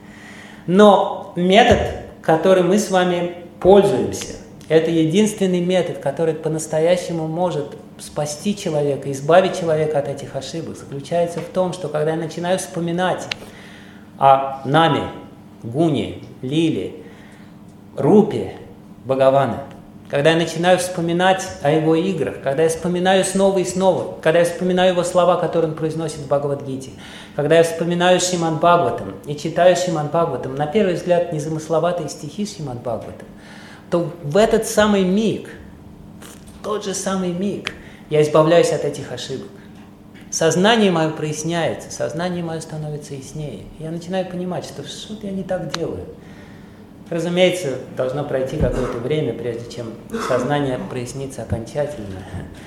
Но метод, которым мы с вами пользуемся, это единственный метод, который по-настоящему может спасти человека, избавить человека от этих ошибок, заключается в том, что когда я начинаю вспоминать о Наме, Гуне, Лиле, Рупе Бхагавана, когда я начинаю вспоминать о его играх, когда я вспоминаю снова и снова, когда я вспоминаю его слова, которые он произносит в Бхагавад-гите, когда я вспоминаю Шримад Бхагаватам и читаю Шримад Бхагаватам, на первый взгляд незамысловатые стихи Шримад Бхагаватам, то в этот самый миг, в тот же самый миг, я избавляюсь от этих ошибок. Сознание мое проясняется, сознание мое становится яснее. Я начинаю понимать, что что-то я не так делаю. Разумеется, должно пройти какое-то время, прежде чем сознание прояснится окончательно.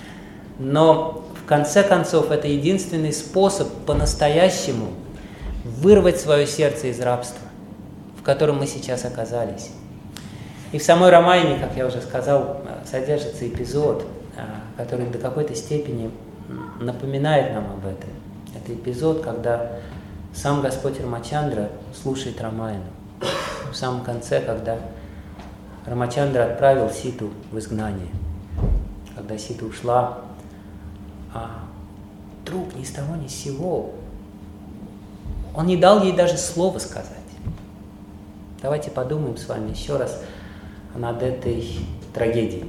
Но в конце концов это единственный способ по-настоящему вырвать свое сердце из рабства, в котором мы сейчас оказались. И в самой Рамайне, как я уже сказал, содержится эпизод, который до какой-то степени напоминает нам об этом. Это эпизод, когда сам Господь Рамачандра слушает Рамайну. В самом конце, когда Рамачандра отправил Ситу в изгнание, когда Сита ушла, а вдруг ни с того ни с сего он не дал ей даже слова сказать. Давайте подумаем с вами еще раз над этой трагедией.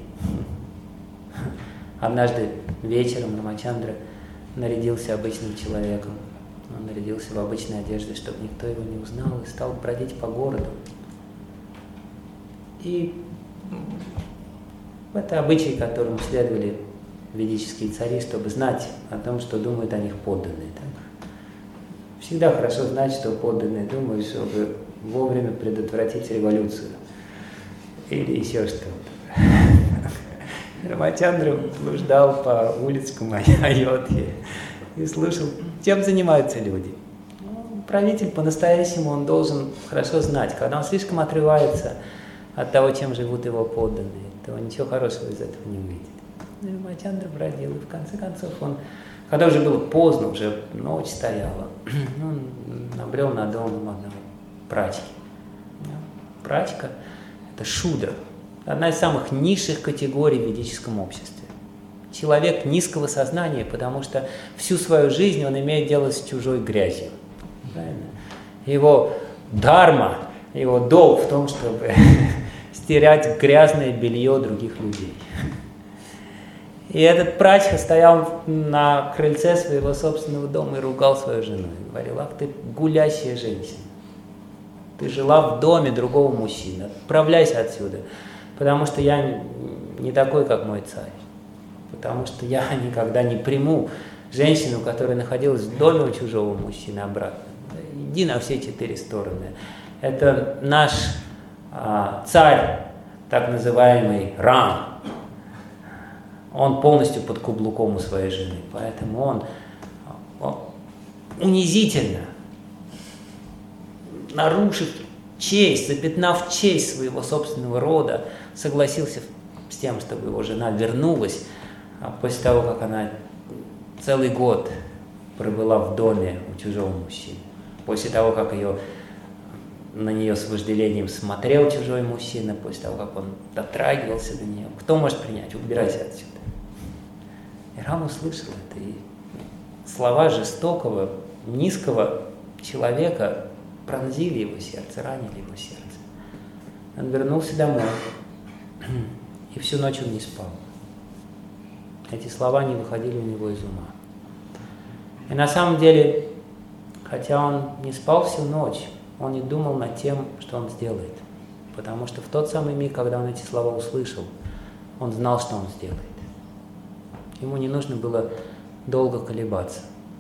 Однажды вечером Рамачандра нарядился обычным человеком. Он нарядился в обычной одежде, чтобы никто его не узнал, и стал бродить по городу. И это обычай, которому следовали ведические цари, чтобы знать о том, что думают о них подданные. Так? Всегда хорошо знать, что подданные думают, чтобы вовремя предотвратить революцию или еще что-то. Рамачандра блуждал по улицам Айодхи и слушал, чем занимаются люди. Ну, правитель по-настоящему он должен хорошо знать, когда он слишком отрывается от того, чем живут его подданные, то ничего хорошего из этого не выйдет. Рамачандра бродил, и в конце концов он, когда уже было поздно, уже ночь стояла, он набрел на дом одного прачки. Прачка – это шудра, одна из самых низших категорий в ведическом обществе. Человек низкого сознания, потому что всю свою жизнь он имеет дело с чужой грязью. Правильно? Его дхарма, его долг в том, чтобы стирать грязное белье других людей. И этот прачка стоял на крыльце своего собственного дома и ругал свою жену. И говорил: ах ты гулящая женщина. Ты жила в доме другого мужчины. Отправляйся отсюда, потому что я не такой, как мой царь. Потому что я никогда не приму женщину, которая находилась в доме у чужого мужчины, обратно. Иди на все четыре стороны. Это наш а, царь, так называемый Рам. Он полностью под каблуком у своей жены, поэтому он, он унизительно, нарушив честь, запятнав честь своего собственного рода, согласился с тем, чтобы его жена вернулась после того, как она целый год пробыла в доме у чужого мужчины. После того, как ее, на нее с вожделением смотрел чужой мужчина, после того, как он дотрагивался до нее. Кто может принять? Убирайся отсюда. И Рам услышал это, и слова жестокого, низкого человека пронзили его сердце, ранили его сердце. Он вернулся домой, и всю ночь он не спал. Эти слова не выходили у него из ума. И на самом деле, хотя он не спал всю ночь, он не думал над тем, что он сделает. Потому что в тот самый миг, когда он эти слова услышал, он знал, что он сделает. Ему не нужно было долго колебаться.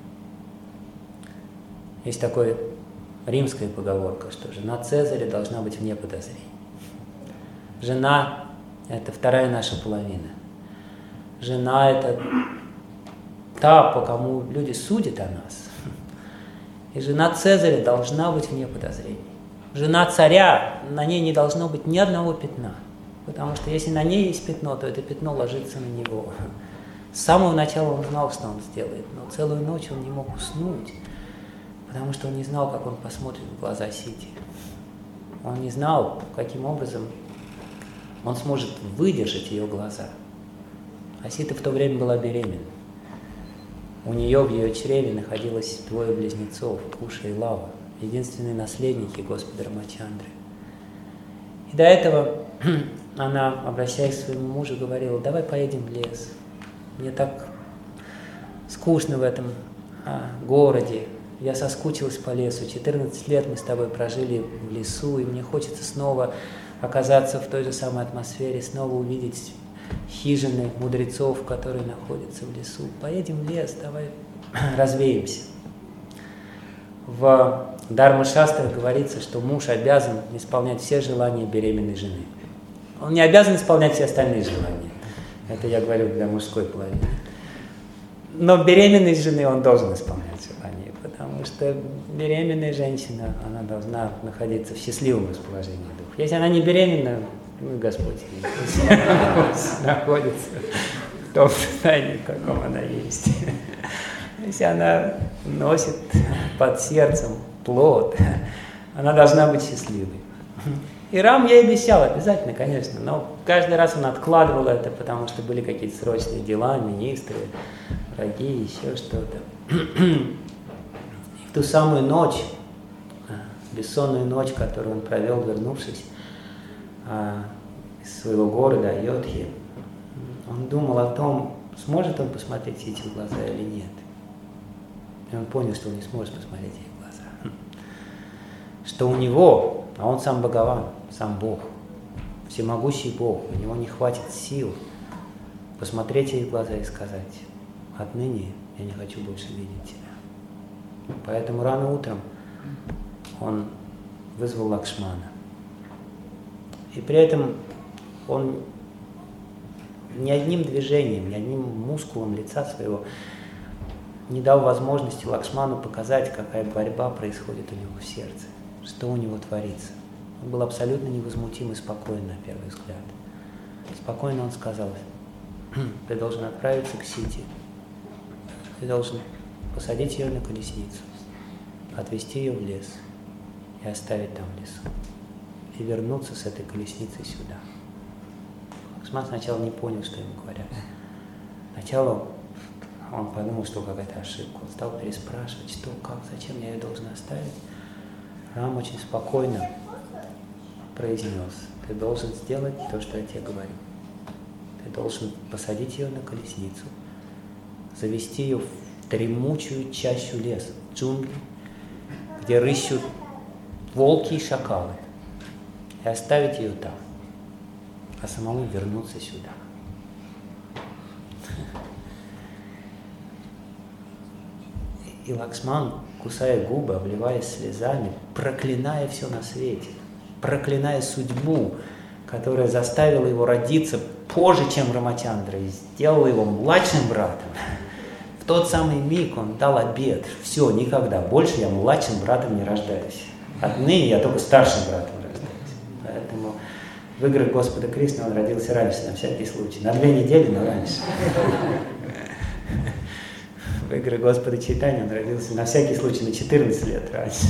Есть такая римская поговорка, что жена Цезаря должна быть вне подозрений. Жена – это вторая наша половина. Жена – это та, по кому люди судят о нас. И жена Цезаря должна быть вне подозрений. Жена царя, на ней не должно быть ни одного пятна. Потому что если на ней есть пятно, то это пятно ложится на него. С самого начала он знал, что он сделает, но целую ночь он не мог уснуть, потому что он не знал, как он посмотрит в глаза Сити. Он не знал, каким образом он сможет выдержать ее глаза. А Сита в то время была беременна. У нее в ее чреве находилось двое близнецов, Куша и Лава, единственные наследники Господа Рамачандры. И до этого она, обращаясь к своему мужу, говорила: давай поедем в лес. Мне так скучно в этом а, городе. Я соскучилась по лесу. четырнадцать лет мы с тобой прожили в лесу, и мне хочется снова оказаться в той же самой атмосфере, снова увидеть хижины мудрецов, которые находятся в лесу. Поедем в лес, давай развеемся. В Дharma-шастрах говорится, что муж обязан исполнять все желания беременной жены. Он не обязан исполнять все остальные желания. Это я говорю для мужской половины. Но беременной жены он должен исполнять желания, потому что беременная женщина, она должна находиться в счастливом расположении духа. Если она не беременна, ну, Господь находится в том состоянии, в каком она есть. Если она носит под сердцем плод, она должна быть счастливой. И Рам ей обещал обязательно, конечно, но каждый раз он откладывал это, потому что были какие-то срочные дела, министры, враги, еще что-то. И в ту самую ночь, бессонную ночь, которую он провел, вернувшись а, из своего города Айодхи, он думал о том, сможет он посмотреть Сити в глаза или нет. И он понял, что он не сможет посмотреть ей в глаза. Что у него, а он сам Бхагаван, сам Бог, всемогущий Бог, у него не хватит сил посмотреть ей в глаза и сказать: отныне я не хочу больше видеть тебя. Поэтому рано утром он вызвал Лакшмана. И при этом он ни одним движением, ни одним мускулом лица своего не дал возможности Лакшману показать, какая борьба происходит у него в сердце, что у него творится. Он был абсолютно невозмутим и спокоен на первый взгляд. Спокойно он сказал: ты должен отправиться к Сите, ты должен посадить ее на колесницу, отвезти ее в лес и оставить там в лесу, и вернуться с этой колесницей сюда. Лакшман сначала не понял, что ему говорят. Сначала он подумал, что какая-то ошибка. Он стал переспрашивать, что, как, зачем я ее должен оставить. Рам очень спокойно произнес: ты должен сделать то, что я тебе говорю. Ты должен посадить ее на колесницу, завести ее в дремучую чащу леса, в джунгли, где рыщут волки и шакалы, и оставить ее там, а самому вернуться сюда. И Лакшман, кусая губы, обливаясь слезами, проклиная все на свете, проклиная судьбу, которая заставила его родиться позже, чем Рамачандра, и сделала его младшим братом. В тот самый миг он дал обет: все, никогда больше я младшим братом не рождаюсь. Отныне я только старшим братом рождаюсь. Поэтому в играх Господа Кришны он родился раньше, на всякий случай. На две недели, но раньше. В играх Господа Чайтаньи он родился на всякий случай на четырнадцать лет раньше.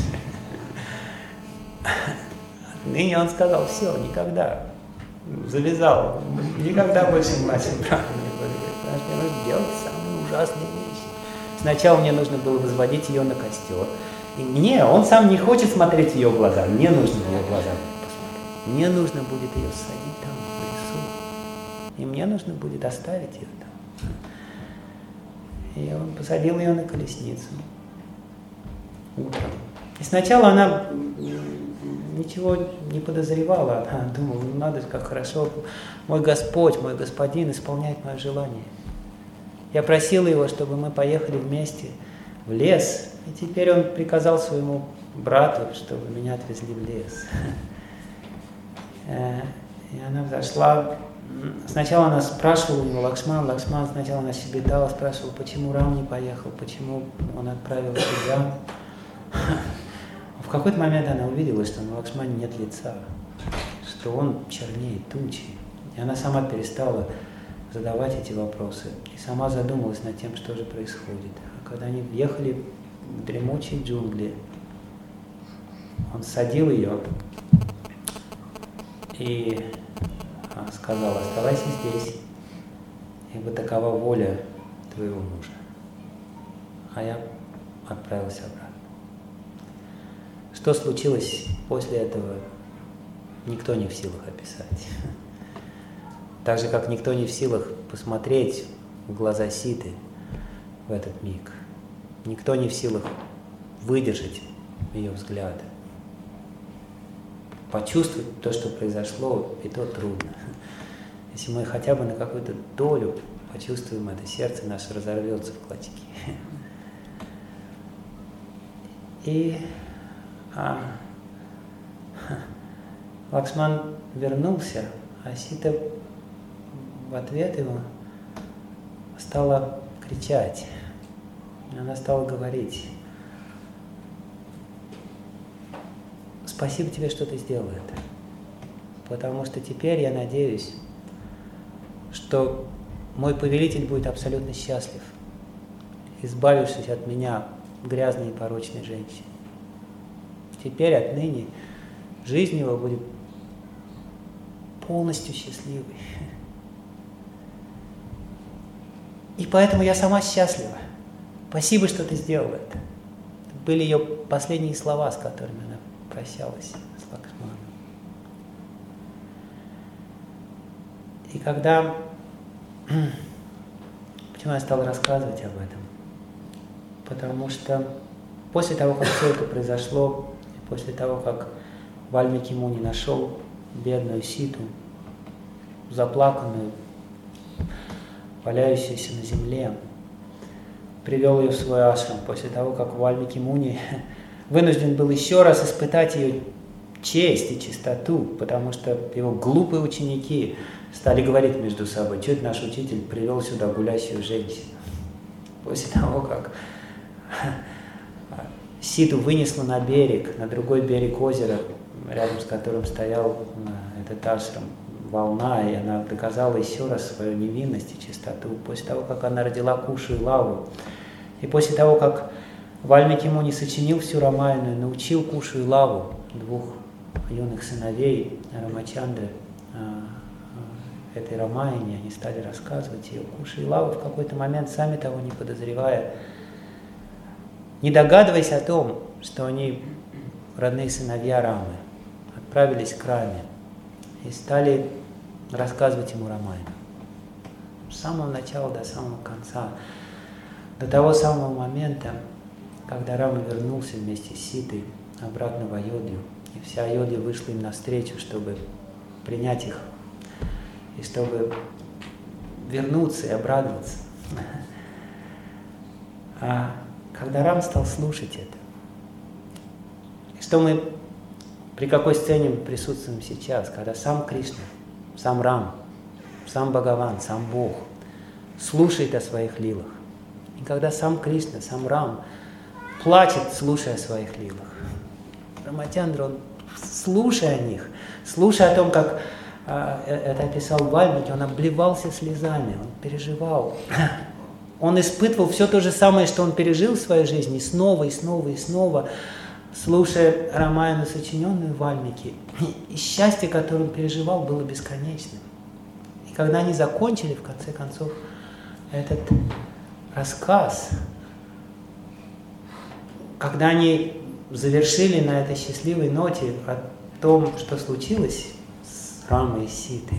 Ныне он сказал: все, никогда. Завязал. Никогда больше младшим братом не буду. Потому что мне нужно делать самые ужасные вещи. Сначала мне нужно было возводить ее на костер. И мне, он сам не хочет смотреть в ее глаза. Мне нужно в ее глаза посмотреть. Мне нужно будет ее садить там, в лесу. И мне нужно будет оставить ее там. И он посадил ее на колесницу утром. И сначала она ничего не подозревала. Она думала: ну надо, как хорошо, мой Господь, мой Господин исполняет мое желание. Я просила его, чтобы мы поехали вместе в лес, и теперь он приказал своему брату, чтобы меня отвезли в лес. И она взошла. Сначала она спрашивала у него: Лакшман, Лакшман, сначала она щебетала, спрашивала, почему Рам не поехал, почему он отправил тебя. В какой-то момент она увидела, что на Лакшмане нет лица, что он чернее тучи. И она сама перестала задавать эти вопросы и сама задумалась над тем, что же происходит. А когда они въехали в дремучие джунгли, он садил ее и сказал: оставайся здесь, ибо такова воля твоего мужа. А я отправился обратно. Что случилось после этого, никто не в силах описать. Так же, как никто не в силах посмотреть в глаза Ситы в этот миг. Никто не в силах выдержать ее взгляды. Почувствовать то, что произошло, и то трудно. Если мы хотя бы на какую-то долю почувствуем это, сердце наше разорвется в клочки. И а, Лакшман вернулся, а Сита в ответ ему стала кричать. Она стала говорить: спасибо тебе, что ты сделал это, потому что теперь я надеюсь, что мой повелитель будет абсолютно счастлив, избавившись от меня, грязной и порочной женщины. Теперь отныне жизнь его будет полностью счастливой. И поэтому я сама счастлива. Спасибо, что ты сделал это. Это были ее последние слова, с которыми она прощалась с Лакшманом. И когда... Почему я стал рассказывать об этом? Потому что после того, как все это произошло, после того, как Вальмики Муни нашел бедную Ситу, заплаканную, валяющуюся на земле, привел ее в свой ашрам после того, как Вальмики Муни вынужден был еще раз испытать ее честь и чистоту, потому что его глупые ученики стали говорить между собой: что это наш учитель привел сюда гулящую женщину. После того, как Ситу вынесло на берег, на другой берег озера, рядом с которым стоял этот ашрам, волна, и она доказала еще раз свою невинность и чистоту. После того, как она родила Кушу и Лаву, и после того, как Вальмики Муни сочинил всю Рамаяну и научил Кушу и Лаву, двух юных сыновей Рамачандры, этой Рамаяне, они стали рассказывать ее. Куша и Лава в какой-то момент, сами того не подозревая, не догадываясь о том, что они родные сыновья Рамы, отправились к Раме и стали рассказывать ему Рамаяну. С самого начала до самого конца, до того самого момента, когда Рама вернулся вместе с Ситой обратно в Айодхью, и вся Айодхья вышла им навстречу, чтобы принять их, и чтобы вернуться и обрадоваться. А когда Рам стал слушать это, и что мы, при какой сцене мы присутствуем сейчас, когда сам Кришна, сам Рам, сам Бхагаван, сам Бог слушает о своих лилах, и когда сам Кришна, сам Рам плачет, слушая о своих лилах. Рамачандра, он, слушая о них, слушая о том, как а, это описал Вальмики, он обливался слезами, он переживал. Он испытывал все то же самое, что он пережил в своей жизни, снова и снова и снова, слушая Рамаяну, сочиненную Вальмики. И счастье, которое он переживал, было бесконечным. И когда они закончили, в конце концов, этот рассказ, когда они завершили на этой счастливой ноте о том, что случилось с Рамой и Ситой,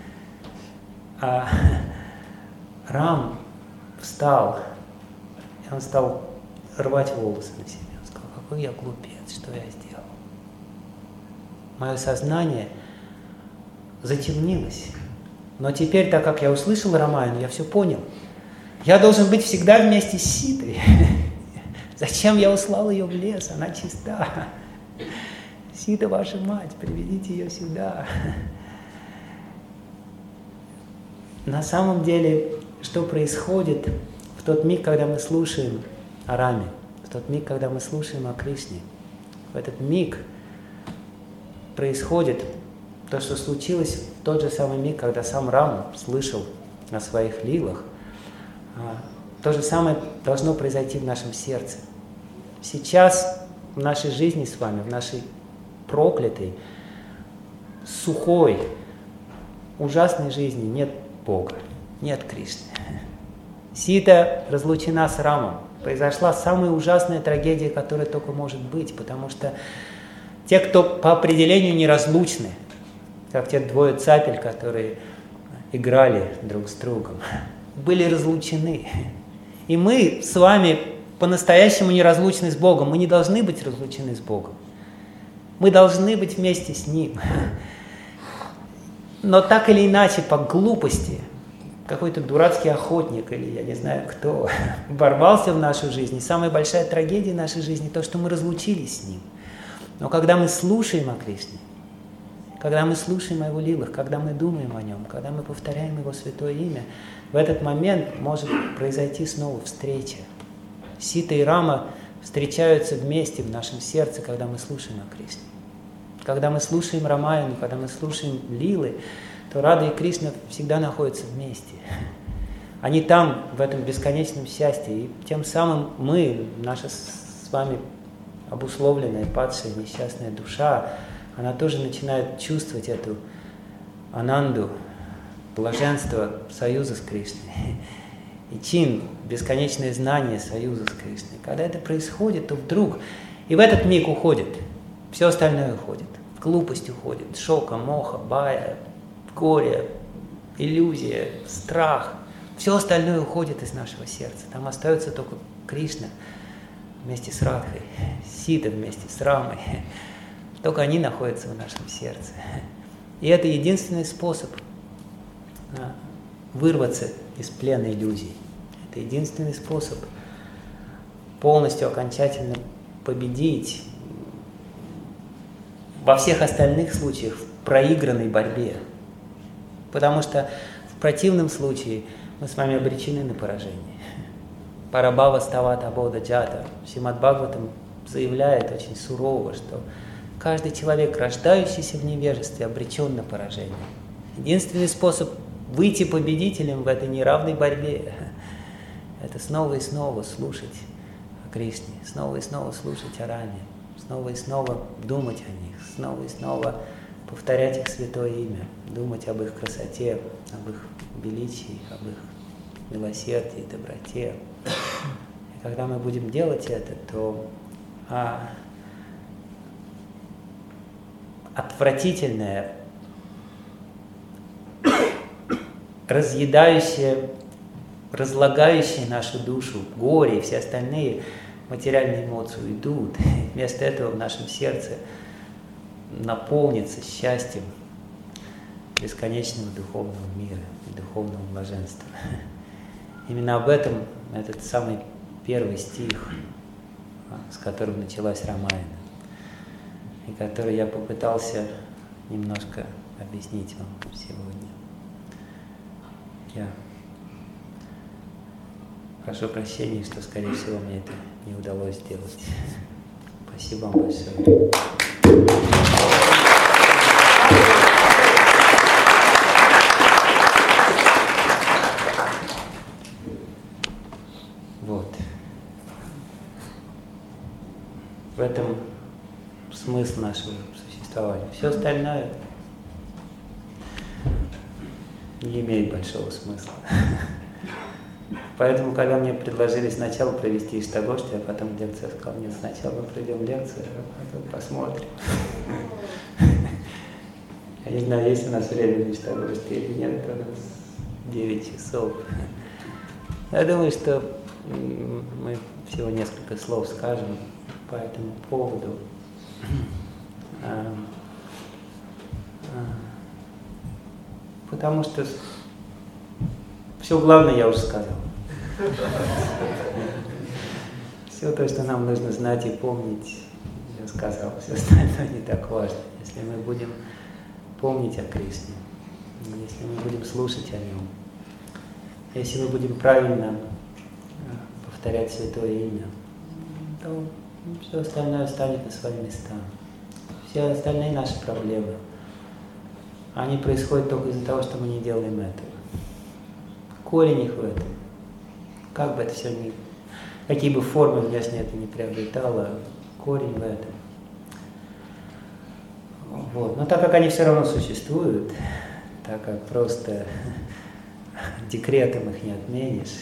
а Рам встал, и он стал рвать волосы на себе. Он сказал: какой я глупец, что я сделал. Мое сознание затемнилось. Но теперь, так как я услышал Рамаяну, я все понял. Я должен быть всегда вместе с Ситой. Зачем я услал ее в лес? Она чиста. Сита ваша мать, приведите ее сюда. На самом деле, что происходит в тот миг, когда мы слушаем о Раме, в тот миг, когда мы слушаем о Кришне, в этот миг происходит то, что случилось в тот же самый миг, когда сам Рам слышал о своих лилах. То же самое должно произойти в нашем сердце. Сейчас в нашей жизни с вами, в нашей проклятой, сухой, ужасной жизни нет Бога, нет Кришны. Сита разлучена с Рамом. Произошла самая ужасная трагедия, которая только может быть, потому что те, кто по определению неразлучны, как те двое цапель, которые играли друг с другом, были разлучены. И мы с вами по-настоящему неразлучны с Богом. Мы не должны быть разлучены с Богом. Мы должны быть вместе с Ним. Но так или иначе, по глупости, какой-то дурацкий охотник или я не знаю кто ворвался в нашу жизнь. И самая большая трагедия нашей жизни – то, что мы разлучились с Ним. Но когда мы слушаем о Кришне, когда мы слушаем о Его лилах, когда мы думаем о Нем, когда мы повторяем Его святое имя, в этот момент может произойти снова встреча. Сита и Рама встречаются вместе в нашем сердце, когда мы слушаем о Кришне. Когда мы слушаем Рамаяну, когда мы слушаем лилы, то Рада и Кришна всегда находятся вместе. Они там, в этом бесконечном счастье. И тем самым мы, наша с вами обусловленная, падшая, несчастная душа, она тоже начинает чувствовать эту ананду, блаженство союза с Кришной. И чин, бесконечное знание союза с Кришной. Когда это происходит, то вдруг, и в этот миг уходит, все остальное уходит. Глупость уходит, шока, моха, бая, горе, иллюзия, страх. Все остальное уходит из нашего сердца. Там остается только Кришна вместе с Радхой, Сита вместе с Рамой. Только они находятся в нашем сердце. И это единственный способ вырваться из плена иллюзий. Это единственный способ полностью, окончательно победить во всех остальных случаях в проигранной борьбе. Потому что в противном случае мы с вами обречены на поражение. Парабхава ставата бода джата. Шримад Бхагаватам заявляет очень сурово, что каждый человек, рождающийся в невежестве, обречен на поражение. Единственный способ выйти победителем в этой неравной борьбе – это снова и снова слушать о Кришне, снова и снова слушать о Раме, снова и снова думать о них, снова и снова повторять их святое имя, думать об их красоте, об их величии, об их милосердии, доброте. И когда мы будем делать это, то а, отвратительное, разъедающее, разлагающее нашу душу горе и все остальные материальные эмоции уйдут. Вместо этого в нашем сердце наполнится счастьем бесконечного духовного мира и духовного блаженства. Именно об этом этот самый первый стих, с которым началась Рамаяна, и который я попытался немножко объяснить вам сегодня. Я прошу прощения, что, скорее всего, мне это не удалось сделать. Спасибо вам большое. Вот. В этом смысл нашего существования. Все остальное не имеет большого смысла. Поэтому, когда мне предложили сначала провести Иштагошти, а потом лекцию, я сказал: нет, сначала мы проведем лекцию, а потом посмотрим. Я не знаю, есть у нас время на Иштагошти или нет, у нас девять часов. Я думаю, что мы всего несколько слов скажем по этому поводу. Потому что все главное я уже сказал. Все то, что нам нужно знать и помнить, я сказал. Все остальное не так важно. Если мы будем помнить о Кришне, если мы будем слушать о Нем, если мы будем правильно повторять святое имя, то все остальное станет на свои места. Все остальные наши проблемы, они происходят только из-за того, что мы не делаем этого. Корень их в этом. Как бы это все ни... Какие бы формы внешне это ни приобретало, корень в этом. Вот. Но так как они все равно существуют, так как просто декретом их не отменишь,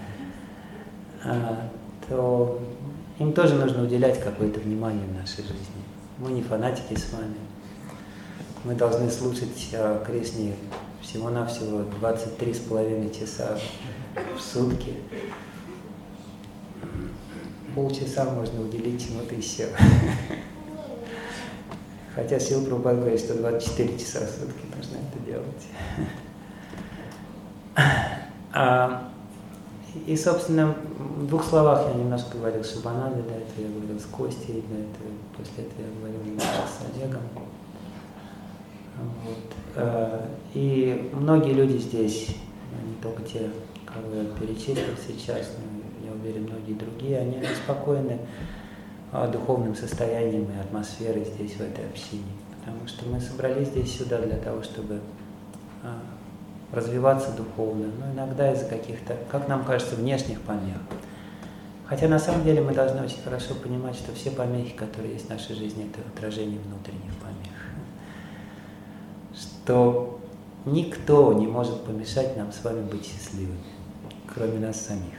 то им тоже нужно уделять какое-то внимание в нашей жизни. Мы не фанатики с вами. Мы должны слушать о Кришне всего-навсего двадцать три с половиной часа в сутки. Полчаса можно уделить чему-то еще. Хотя Шрила Прабхупада говорит, что двадцать четыре часа в сутки нужно это делать. А, и, собственно, в двух словах я немножко говорил с Шубанандой, до этого я говорил с Костей, до этого, после этого я говорил немножко с Олегом. Вот. И многие люди здесь, не только те, кого я перечислил сейчас, но я уверен, многие другие, они обеспокоены духовным состоянием и атмосферой здесь, в этой общине. Потому что мы собрались здесь сюда для того, чтобы развиваться духовно, но иногда из-за каких-то, как нам кажется, внешних помех. Хотя на самом деле мы должны очень хорошо понимать, что все помехи, которые есть в нашей жизни, это отражение внутренних помех. Что никто не может помешать нам с вами быть счастливыми, кроме нас самих.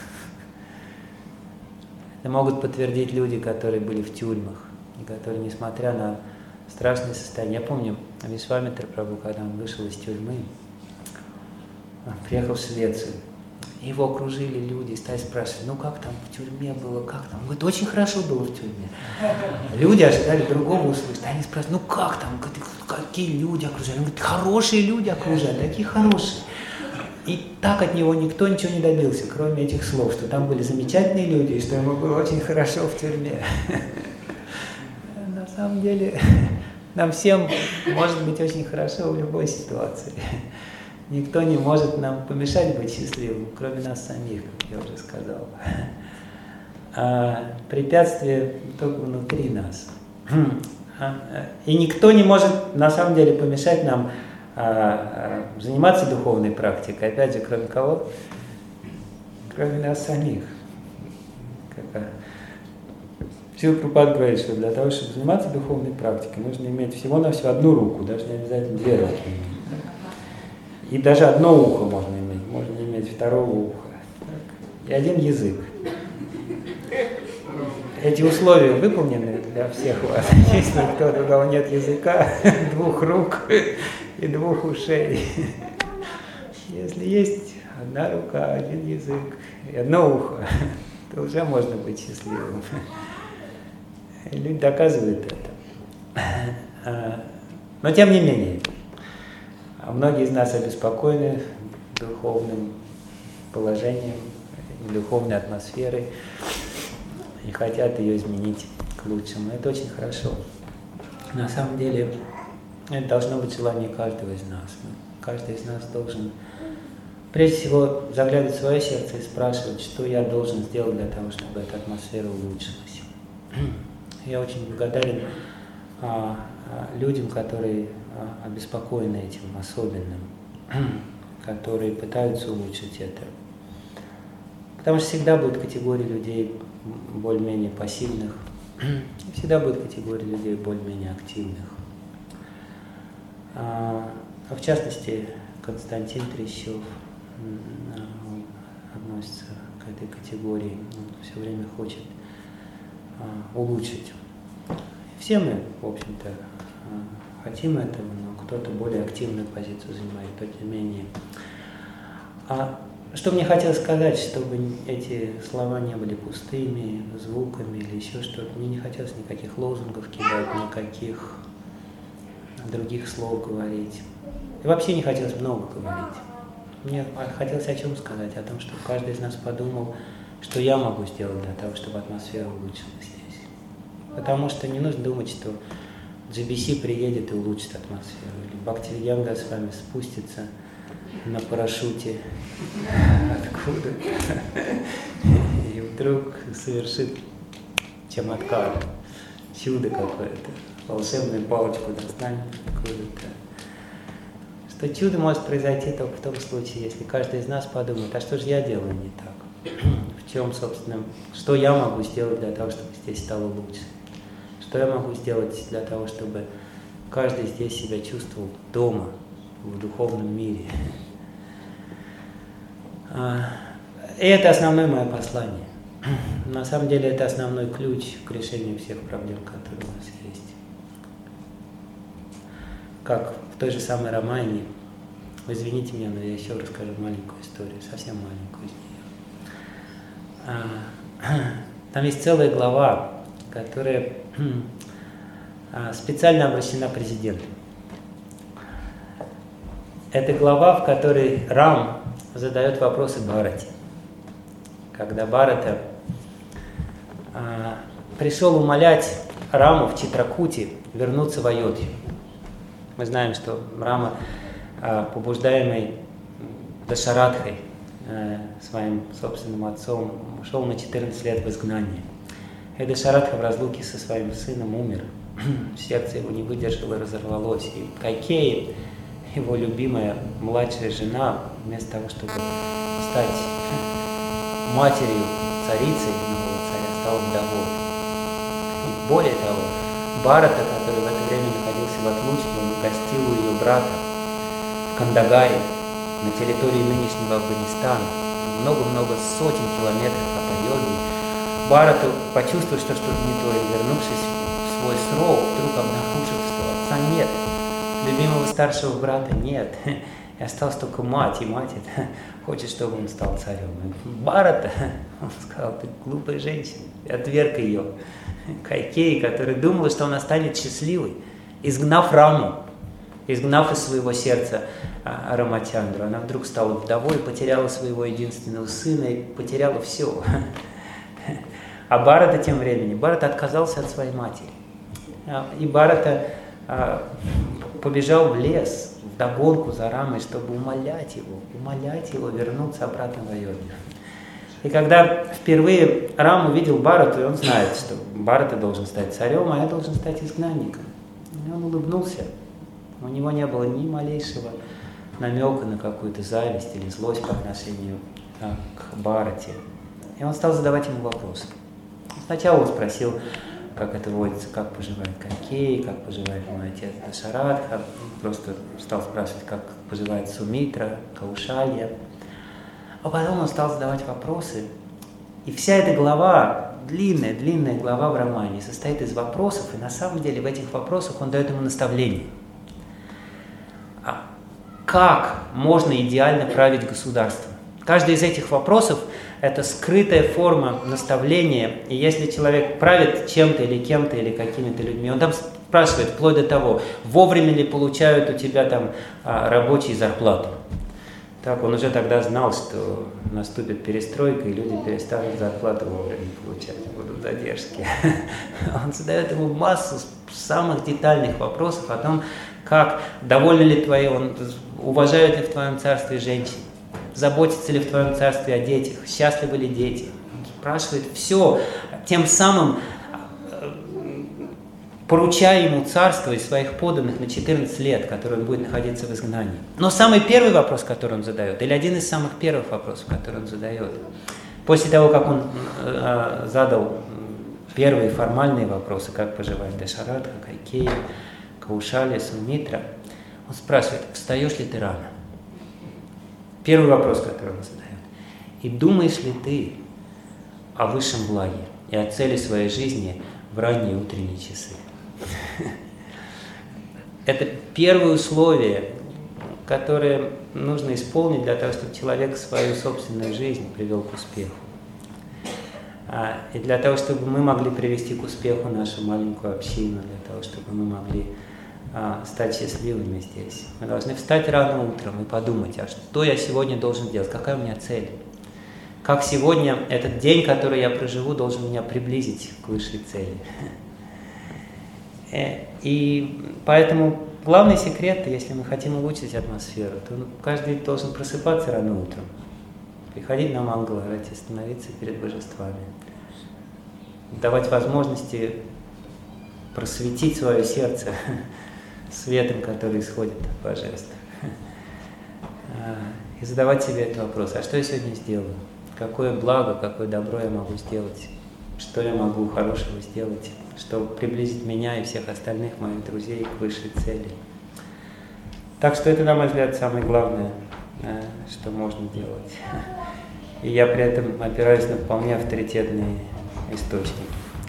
Это могут подтвердить люди, которые были в тюрьмах, и которые, несмотря на страшное состояние... Я помню Вишвамитра Прабху, когда он вышел из тюрьмы, он приехал в Швецию, его окружили люди и стали спрашивать: ну как там в тюрьме было, как там? Он говорит: очень хорошо было в тюрьме. Люди ожидали другого услышать, они спрашивают: ну как там, какие люди окружали? Он говорит: хорошие люди окружали, такие хорошие. И так от него никто ничего не добился, кроме этих слов, что там были замечательные люди, и что ему было очень хорошо в тюрьме. На самом деле, нам всем может быть очень хорошо в любой ситуации. Никто не может нам помешать быть счастливым, кроме нас самих, как я уже сказал. А препятствие только внутри нас. И никто не может на самом деле помешать нам а, а, заниматься духовной практикой, опять же, кроме кого? Кроме нас самих. Шрила Прабхупада говорит, что для того, чтобы заниматься духовной практикой, нужно иметь всего-навсего одну руку, даже не обязательно две руки. И даже одно ухо можно иметь, можно иметь второго уха. И один язык. Эти условия выполнены для всех вас. Если кто-то, у кого нет языка, двух рук и двух ушей. Если есть одна рука, один язык и одно ухо, то уже можно быть счастливым. И люди доказывают это. Но тем не менее, многие из нас обеспокоены духовным положением, духовной атмосферой и хотят ее изменить к лучшему. Это очень хорошо. На самом деле, это должно быть желание каждого из нас. Каждый из нас должен, прежде всего, заглядывать в свое сердце и спрашивать, что я должен сделать для того, чтобы эта атмосфера улучшилась. Я очень благодарен а, а, людям, которые а, обеспокоены этим особенным, которые пытаются улучшить это. Потому что всегда будет категория людей более-менее пассивных, и всегда будет категория людей более-менее активных. А, а в частности, Константин Трещев относится к этой категории, он все время хочет а, улучшить. Все мы, в общем-то, а, хотим этого, но кто-то более активную позицию занимает, тем не менее. А что мне хотелось сказать, чтобы эти слова не были пустыми звуками или еще что-то. Мне не хотелось никаких лозунгов кидать, никаких других слов говорить. И вообще не хотелось много говорить. Мне хотелось о чем сказать, о том, чтобы каждый из нас подумал, что я могу сделать для того, чтобы атмосфера улучшилась здесь. Потому что не нужно думать, что джи би си приедет и улучшит атмосферу, или Бхактивиданга с вами спустится на парашюте откуда и вдруг совершит чаматкар, чудо какое-то, волшебную палочку достанет откуда-то. Что чудо может произойти только в том случае, если каждый из нас подумает, а что же я делаю не так? В чем, собственно, что я могу сделать для того, чтобы здесь стало лучше? Что я могу сделать для того, чтобы каждый здесь себя чувствовал дома, в духовном мире? И это основное мое послание. На самом деле это основной ключ к решению всех проблем, которые у нас есть. Как в той же самой Рамайне, вы извините меня, но я еще расскажу маленькую историю, совсем маленькую из нее. Там есть целая глава, которая специально обращена президенту. Это глава, в которой Рам задает вопросы Бхарате. Когда Бхарата а, пришел умолять Раму в Читракуте вернуться в Айодхью. Мы знаем, что Рама, а, побуждаемый Дашаратхой, а, своим собственным отцом, ушел на четырнадцать лет в изгнание. И Дашаратха в разлуке со своим сыном умер. Сердце его не выдержало и разорвалось. И Кайкеи, его любимая младшая жена, вместо того, чтобы стать матерью царицы, нового царя, стала вдовой. Более того, Бхарата, который в это время находился в отлучке, он гостил у ее брата в Кандагаре, на территории нынешнего Афганистана, много-много сотен километров от Айодхи. Бхарата почувствовал, что что-то не то, и, вернувшись в свой срок, вдруг обнаружил, что отца нет. Любимого старшего брата нет, и осталась только мать, и мать это хочет, чтобы он стал царем. Бхарата, он сказал, ты глупая женщина, и отверг ее. Кайкеи, которая думала, что она станет счастливой, изгнав Раму, изгнав из своего сердца Рамачандру, она вдруг стала вдовой, потеряла своего единственного сына и потеряла все. А Бхарата тем временем, Бхарата отказался от своей матери. И Бхарата побежал в лес, вдогонку за Рамой, чтобы умолять его, умолять его вернуться обратно в Айодхью. И когда впервые Рам увидел Бхарату, и он знает, что Бхарата должен стать царем, а я должен стать изгнанником. И он улыбнулся. У него не было ни малейшего намека на какую-то зависть или злость по отношению а, к Бхарате. И он стал задавать ему вопросы. Сначала он спросил, как это водится, как поживает Кайкеи, как поживает мой отец Дашаратха. Просто стал спрашивать, как поживает Сумитра, Каушалья. А потом он стал задавать вопросы. И вся эта глава, длинная, длинная глава в романе, состоит из вопросов, и на самом деле в этих вопросах он дает ему наставление. А как можно идеально править государством? Каждый из этих вопросов – это скрытая форма наставления. И если человек правит чем-то или кем-то, или какими-то людьми, он там спрашивает, вплоть до того, вовремя ли получают у тебя там рабочие зарплату. Так, он уже тогда знал, что наступит перестройка, и люди перестанут зарплату вовремя получать, будут задержки. Он задает ему массу самых детальных вопросов о том, как, довольны ли твои, он, уважают ли в твоем царстве женщин, заботятся ли в твоем царстве о детях, счастливы ли дети. Он спрашивает все, тем самым поручая ему царство и своих подданных на четырнадцать лет, который он будет находиться в изгнании. Но самый первый вопрос, который он задает, или один из самых первых вопросов, который он задает, после того, как он э, задал первые формальные вопросы, как поживает Дашаратха, Кайкеи, Каушалья, Сумитра, он спрашивает, встаешь ли ты рано? Первый вопрос, который он задает. И думаешь ли ты о высшем благе и о цели своей жизни в ранние утренние часы? Это первое условие, которое нужно исполнить для того, чтобы человек свою собственную жизнь привел к успеху. И для того, чтобы мы могли привести к успеху нашу маленькую общину, для того, чтобы мы могли стать счастливыми здесь. Мы должны встать рано утром и подумать, а что я сегодня должен делать, какая у меня цель? Как сегодня этот день, который я проживу, должен меня приблизить к высшей цели. И поэтому главный секрет, если мы хотим улучшить атмосферу, то каждый должен просыпаться рано утром, приходить на Мангаларати, становиться перед божествами, давать возможности просветить свое сердце светом, который исходит от божеств. И задавать себе этот вопрос, а что я сегодня сделаю? Какое благо, какое добро я могу сделать? Что я могу хорошего сделать, чтобы приблизить меня и всех остальных моих друзей к высшей цели? Так что это, на мой взгляд, самое главное, что можно делать. И я при этом опираюсь на вполне авторитетные источники.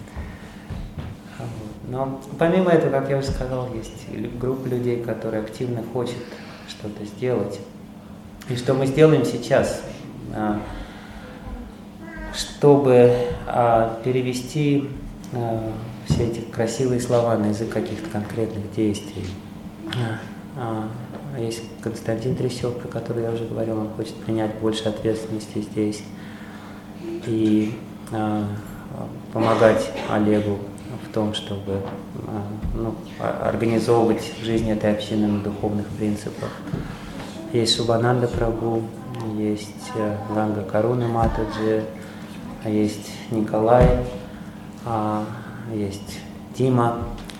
Но помимо этого, как я уже сказал, есть группа людей, которые активно хочет что-то сделать. И что мы сделаем сейчас, чтобы перевести все эти красивые слова на язык каких-то конкретных действий. Есть Константин Трещев, про который я уже говорил, он хочет принять больше ответственности здесь и помогать Олегу в том, чтобы ну, организовывать жизнь этой общины на духовных принципах. Есть Шубананда Прабху, есть Ганга Каруна Матаджи, есть Николай, есть Дима.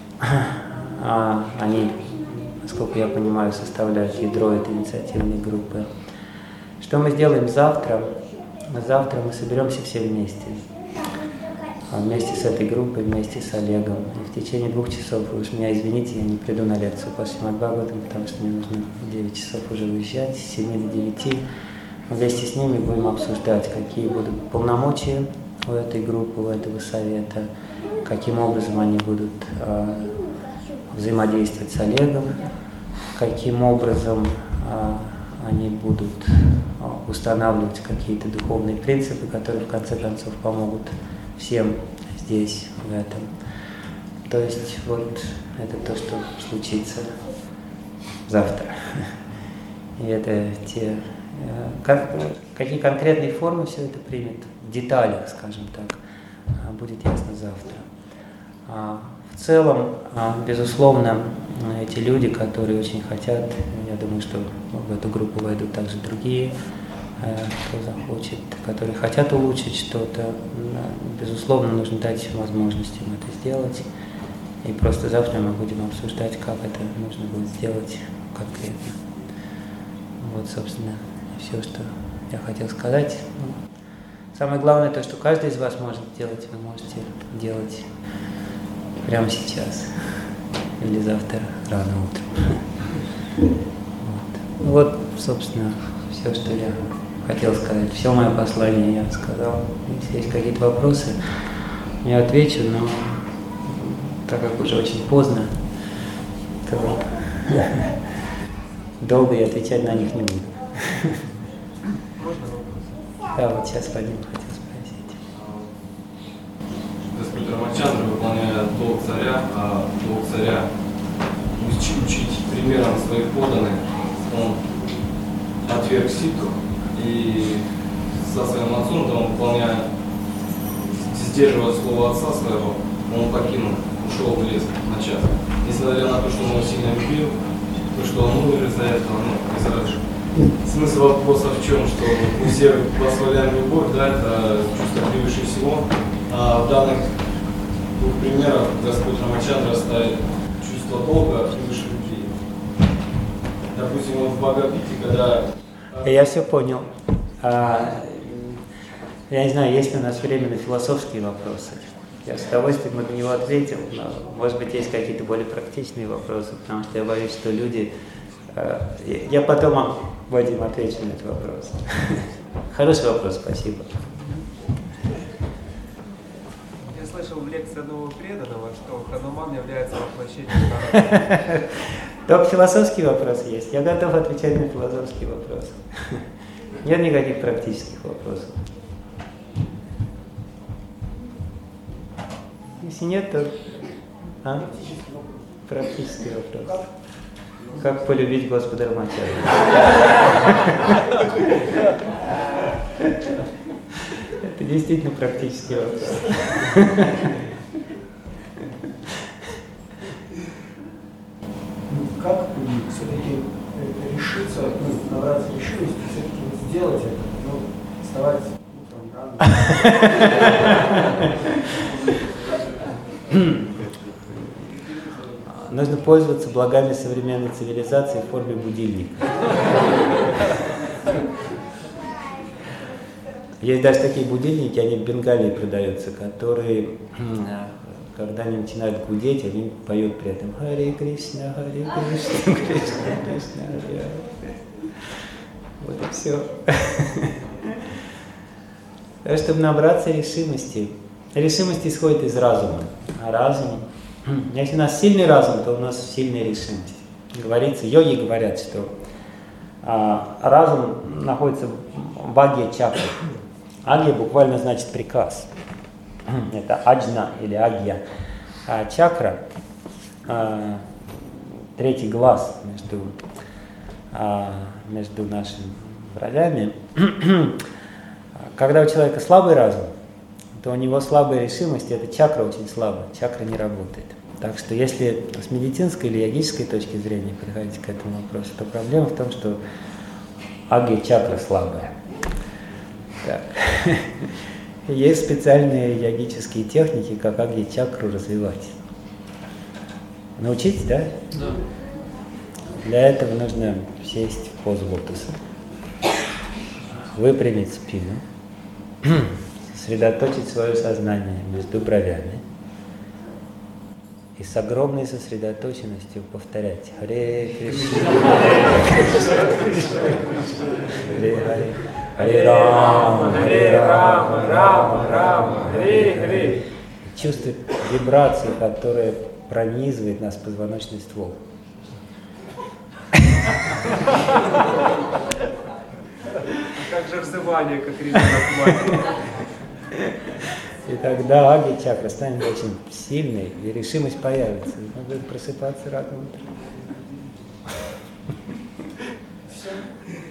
Они, насколько я понимаю, составляют ядро этой инициативной группы. Что мы сделаем завтра? Завтра мы соберемся все вместе. Вместе с этой группой, вместе с Олегом. И в течение двух часов, вы уж меня извините, я не приду на лекцию по Шримад Бхагаватам, потому что мне нужно в девять часов уже уезжать, с семи до девяти. Вместе с ними будем обсуждать, какие будут полномочия у этой группы, у этого совета, каким образом они будут э, взаимодействовать с Олегом, каким образом э, они будут э, устанавливать какие-то духовные принципы, которые в конце концов помогут всем здесь, в этом. То есть вот это то, что случится завтра. И это те, как, какие конкретные формы все это примет, в деталях, скажем так, будет ясно завтра. В целом, безусловно, эти люди, которые очень хотят, я думаю, что в эту группу войдут также другие, кто захочет, которые хотят улучшить что-то, безусловно, нужно дать возможность им это сделать. И просто завтра мы будем обсуждать, как это нужно будет сделать конкретно. Вот, собственно, все, что я хотел сказать. Самое главное то, что каждый из вас может делать, вы можете делать прямо сейчас или завтра рано утром. Вот, вот собственно, все, что я хотел сказать. Все мое послание я сказал. Если есть какие-то вопросы, я отвечу, но так как уже очень поздно, то долго я отвечать на них не буду. Можно вопрос? Да, вот сейчас Вадим хотел спросить. Господь Рамачандра, выполняя долг царя, а долг царя учить, учить примером своих подданных, он отверг ситху и со своим отцом, да, он, выполняя, сдерживая слово отца своего, он покинул, ушел в лес на час. Несмотря на то, что он его сильно любил, то, что он умер из-за этого, ну, из-за раньше. Смысл вопроса в чем, что мы все восхваляем любовь, да, это чувство превыше всего. А в данных двух примерах Господь Рамачандра ставит чувство долга превыше любви. Допустим, вот в Бхагавад-гите, когда... Я все понял. А, я не знаю, есть ли у нас время на философские вопросы. Я с удовольствием на него ответил, но, может быть, есть какие-то более практичные вопросы, потому что я боюсь, что люди... Я потом, Вадим, отвечу на этот вопрос. Хороший вопрос, спасибо. Я слышал в лекции одного преданного, что Хануман является воплощением Характеры. Только философские вопросы есть. Я готов отвечать на философские вопросы. Нет никаких практических вопросов. Если нет, то... А? Практический вопрос. Как полюбить Господа Рамачандру? Это действительно практический вопрос. Как все-таки решиться, ну, набраться решимости, все-таки сделать это, ну, вставать утром рано? Нужно пользоваться благами современной цивилизации в форме будильника. Есть даже такие будильники, они в Бенгалии продаются, которые, когда они начинают гудеть, они поют при этом «Харе Кришна, Харе Кришна, Кришна, Кришна, Харе Харе». Вот и все. Чтобы набраться решимости. Решимость исходит из разума, а разум... Если у нас сильный разум, то у нас сильная решимость. Говорится, йоги говорят, что а, разум находится в агья чакре. Агья буквально значит приказ. Это аджна или агья. А чакра, а, третий глаз между, а, между нашими бровями. Когда у человека слабый разум, то у него слабая решимость, и эта чакра очень слабая, чакра не работает. Так что если с медицинской или йогической точки зрения подходить к этому вопросу, то проблема в том, что агья чакра слабая. Так. Есть специальные йогические техники, как агья чакру развивать. Научитесь, да? Да. Для этого нужно сесть в позу лотоса, выпрямить спину, сосредоточить свое сознание между бровями и с огромной сосредоточенностью повторять Харе Кришна, Харе Харе, Харе Рама, Харе Рама, Рама, Рама, Харе Харе. Чувствовать вибрации, которые пронизывают нас позвоночный ствол. Как же взывание, как ребенок. И тогда агья чакра станет очень сильной, и решимость появится. И мы будем просыпаться рано утром.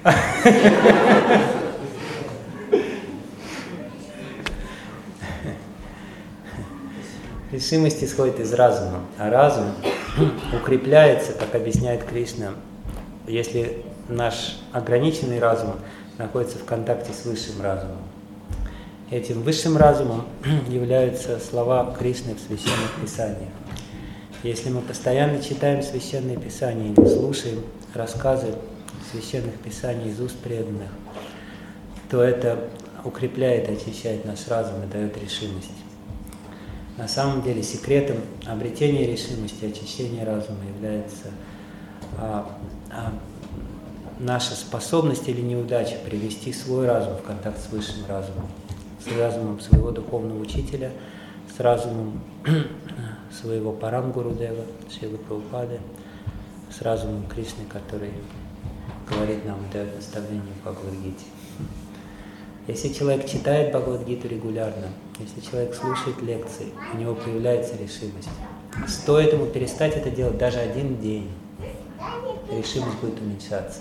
Решимость исходит из разума, а разум укрепляется, как объясняет Кришна, если наш ограниченный разум находится в контакте с высшим разумом. Этим высшим разумом являются слова Кришны в священных писаниях. Если мы постоянно читаем священные писания или слушаем рассказы священных писаний из уст преданных, то это укрепляет, очищает наш разум и дает решимость. На самом деле секретом обретения решимости, очищения разума является а, а, наша способность или неудача привести свой разум в контакт с высшим разумом, с разумом своего духовного учителя, с разумом своего Парам-Гурудева, Шрилы Прабхупады, с разумом Кришны, который говорит нам и дает наставление в Бхагавад-гите. Если человек читает Бхагавад-гиту регулярно, если человек слушает лекции, у него появляется решимость. Стоит ему перестать это делать даже один день, решимость будет уменьшаться.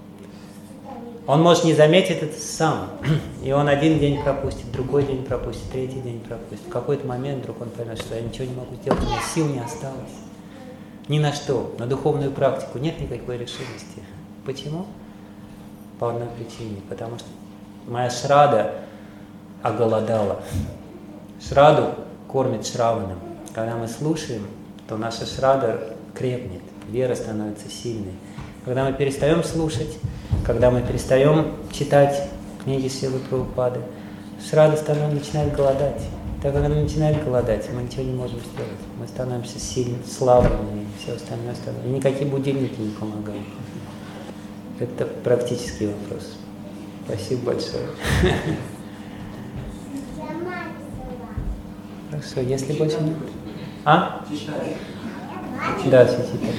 Он может не заметить это сам, и он один день пропустит, другой день пропустит, третий день пропустит. В какой-то момент вдруг он поймет, что я ничего не могу сделать, у меня сил не осталось. Ни на что, на духовную практику нет никакой решимости. Почему? По одной причине, потому что моя шрада оголодала. Шраду кормит шраваном. Когда мы слушаем, то наша шрада крепнет, вера становится сильной. Когда мы перестаем слушать, когда мы перестаем читать книги Шрилы Прабхупады, шрада становится, начинает голодать. Так как она начинает голодать, мы ничего не можем сделать. Мы становимся сильными, слабыми, и все остальное становится. И никакие будильники не помогают. Это практический вопрос. Спасибо большое. Хорошо, если больше нет. А? Да, читаю.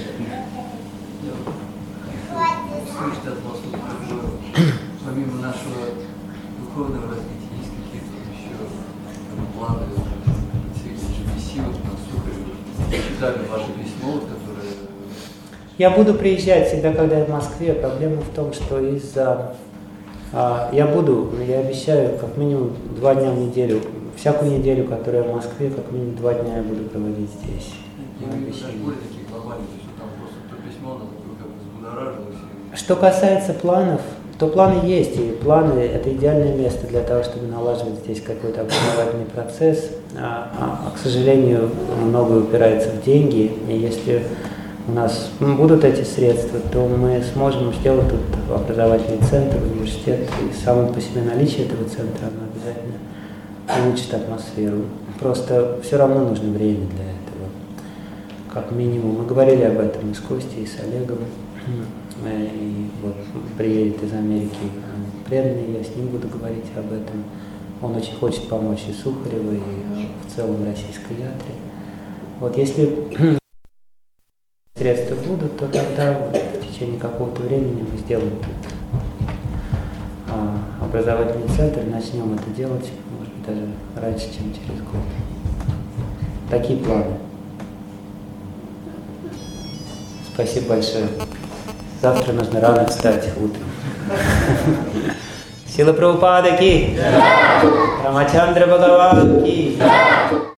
Слышите от вас, помимо нашего духовного развития, есть какие-то еще планы, Алексей вот на Сухареве, читали ваше письмо, которое... Я буду приезжать всегда, когда я в Москве. Проблема в том, что из-за... А, я буду, я обещаю, как минимум два дня в неделю, всякую неделю, которую я в Москве, как минимум два дня я буду проводить здесь. Я не обещаю более такие глобальные, то есть там просто то письмо, оно как бы взбудоражилось. Что касается планов, то планы есть, и планы – это идеальное место для того, чтобы налаживать здесь какой-то образовательный процесс, а, а, а, к сожалению, многое упирается в деньги, и если у нас будут эти средства, то мы сможем сделать тут образовательный центр, университет, и само по себе наличие этого центра, оно обязательно улучшит атмосферу. Просто все равно нужно время для этого, как минимум. Мы говорили об этом и с Костей, и с Олегом. И вот приедет из Америки преданный, я с ним буду говорить об этом. Он очень хочет помочь и Сухареву, и в целом российской ятре. Вот если средства будут, то тогда в течение какого-то времени мы сделаем тут образовательный центр, начнем это делать, может быть, даже раньше, чем через год. Такие планы. Спасибо большое. Завтра нужно рано встать утром. Шрила Прабхупада ки! Рамачандра Бхагаван ки!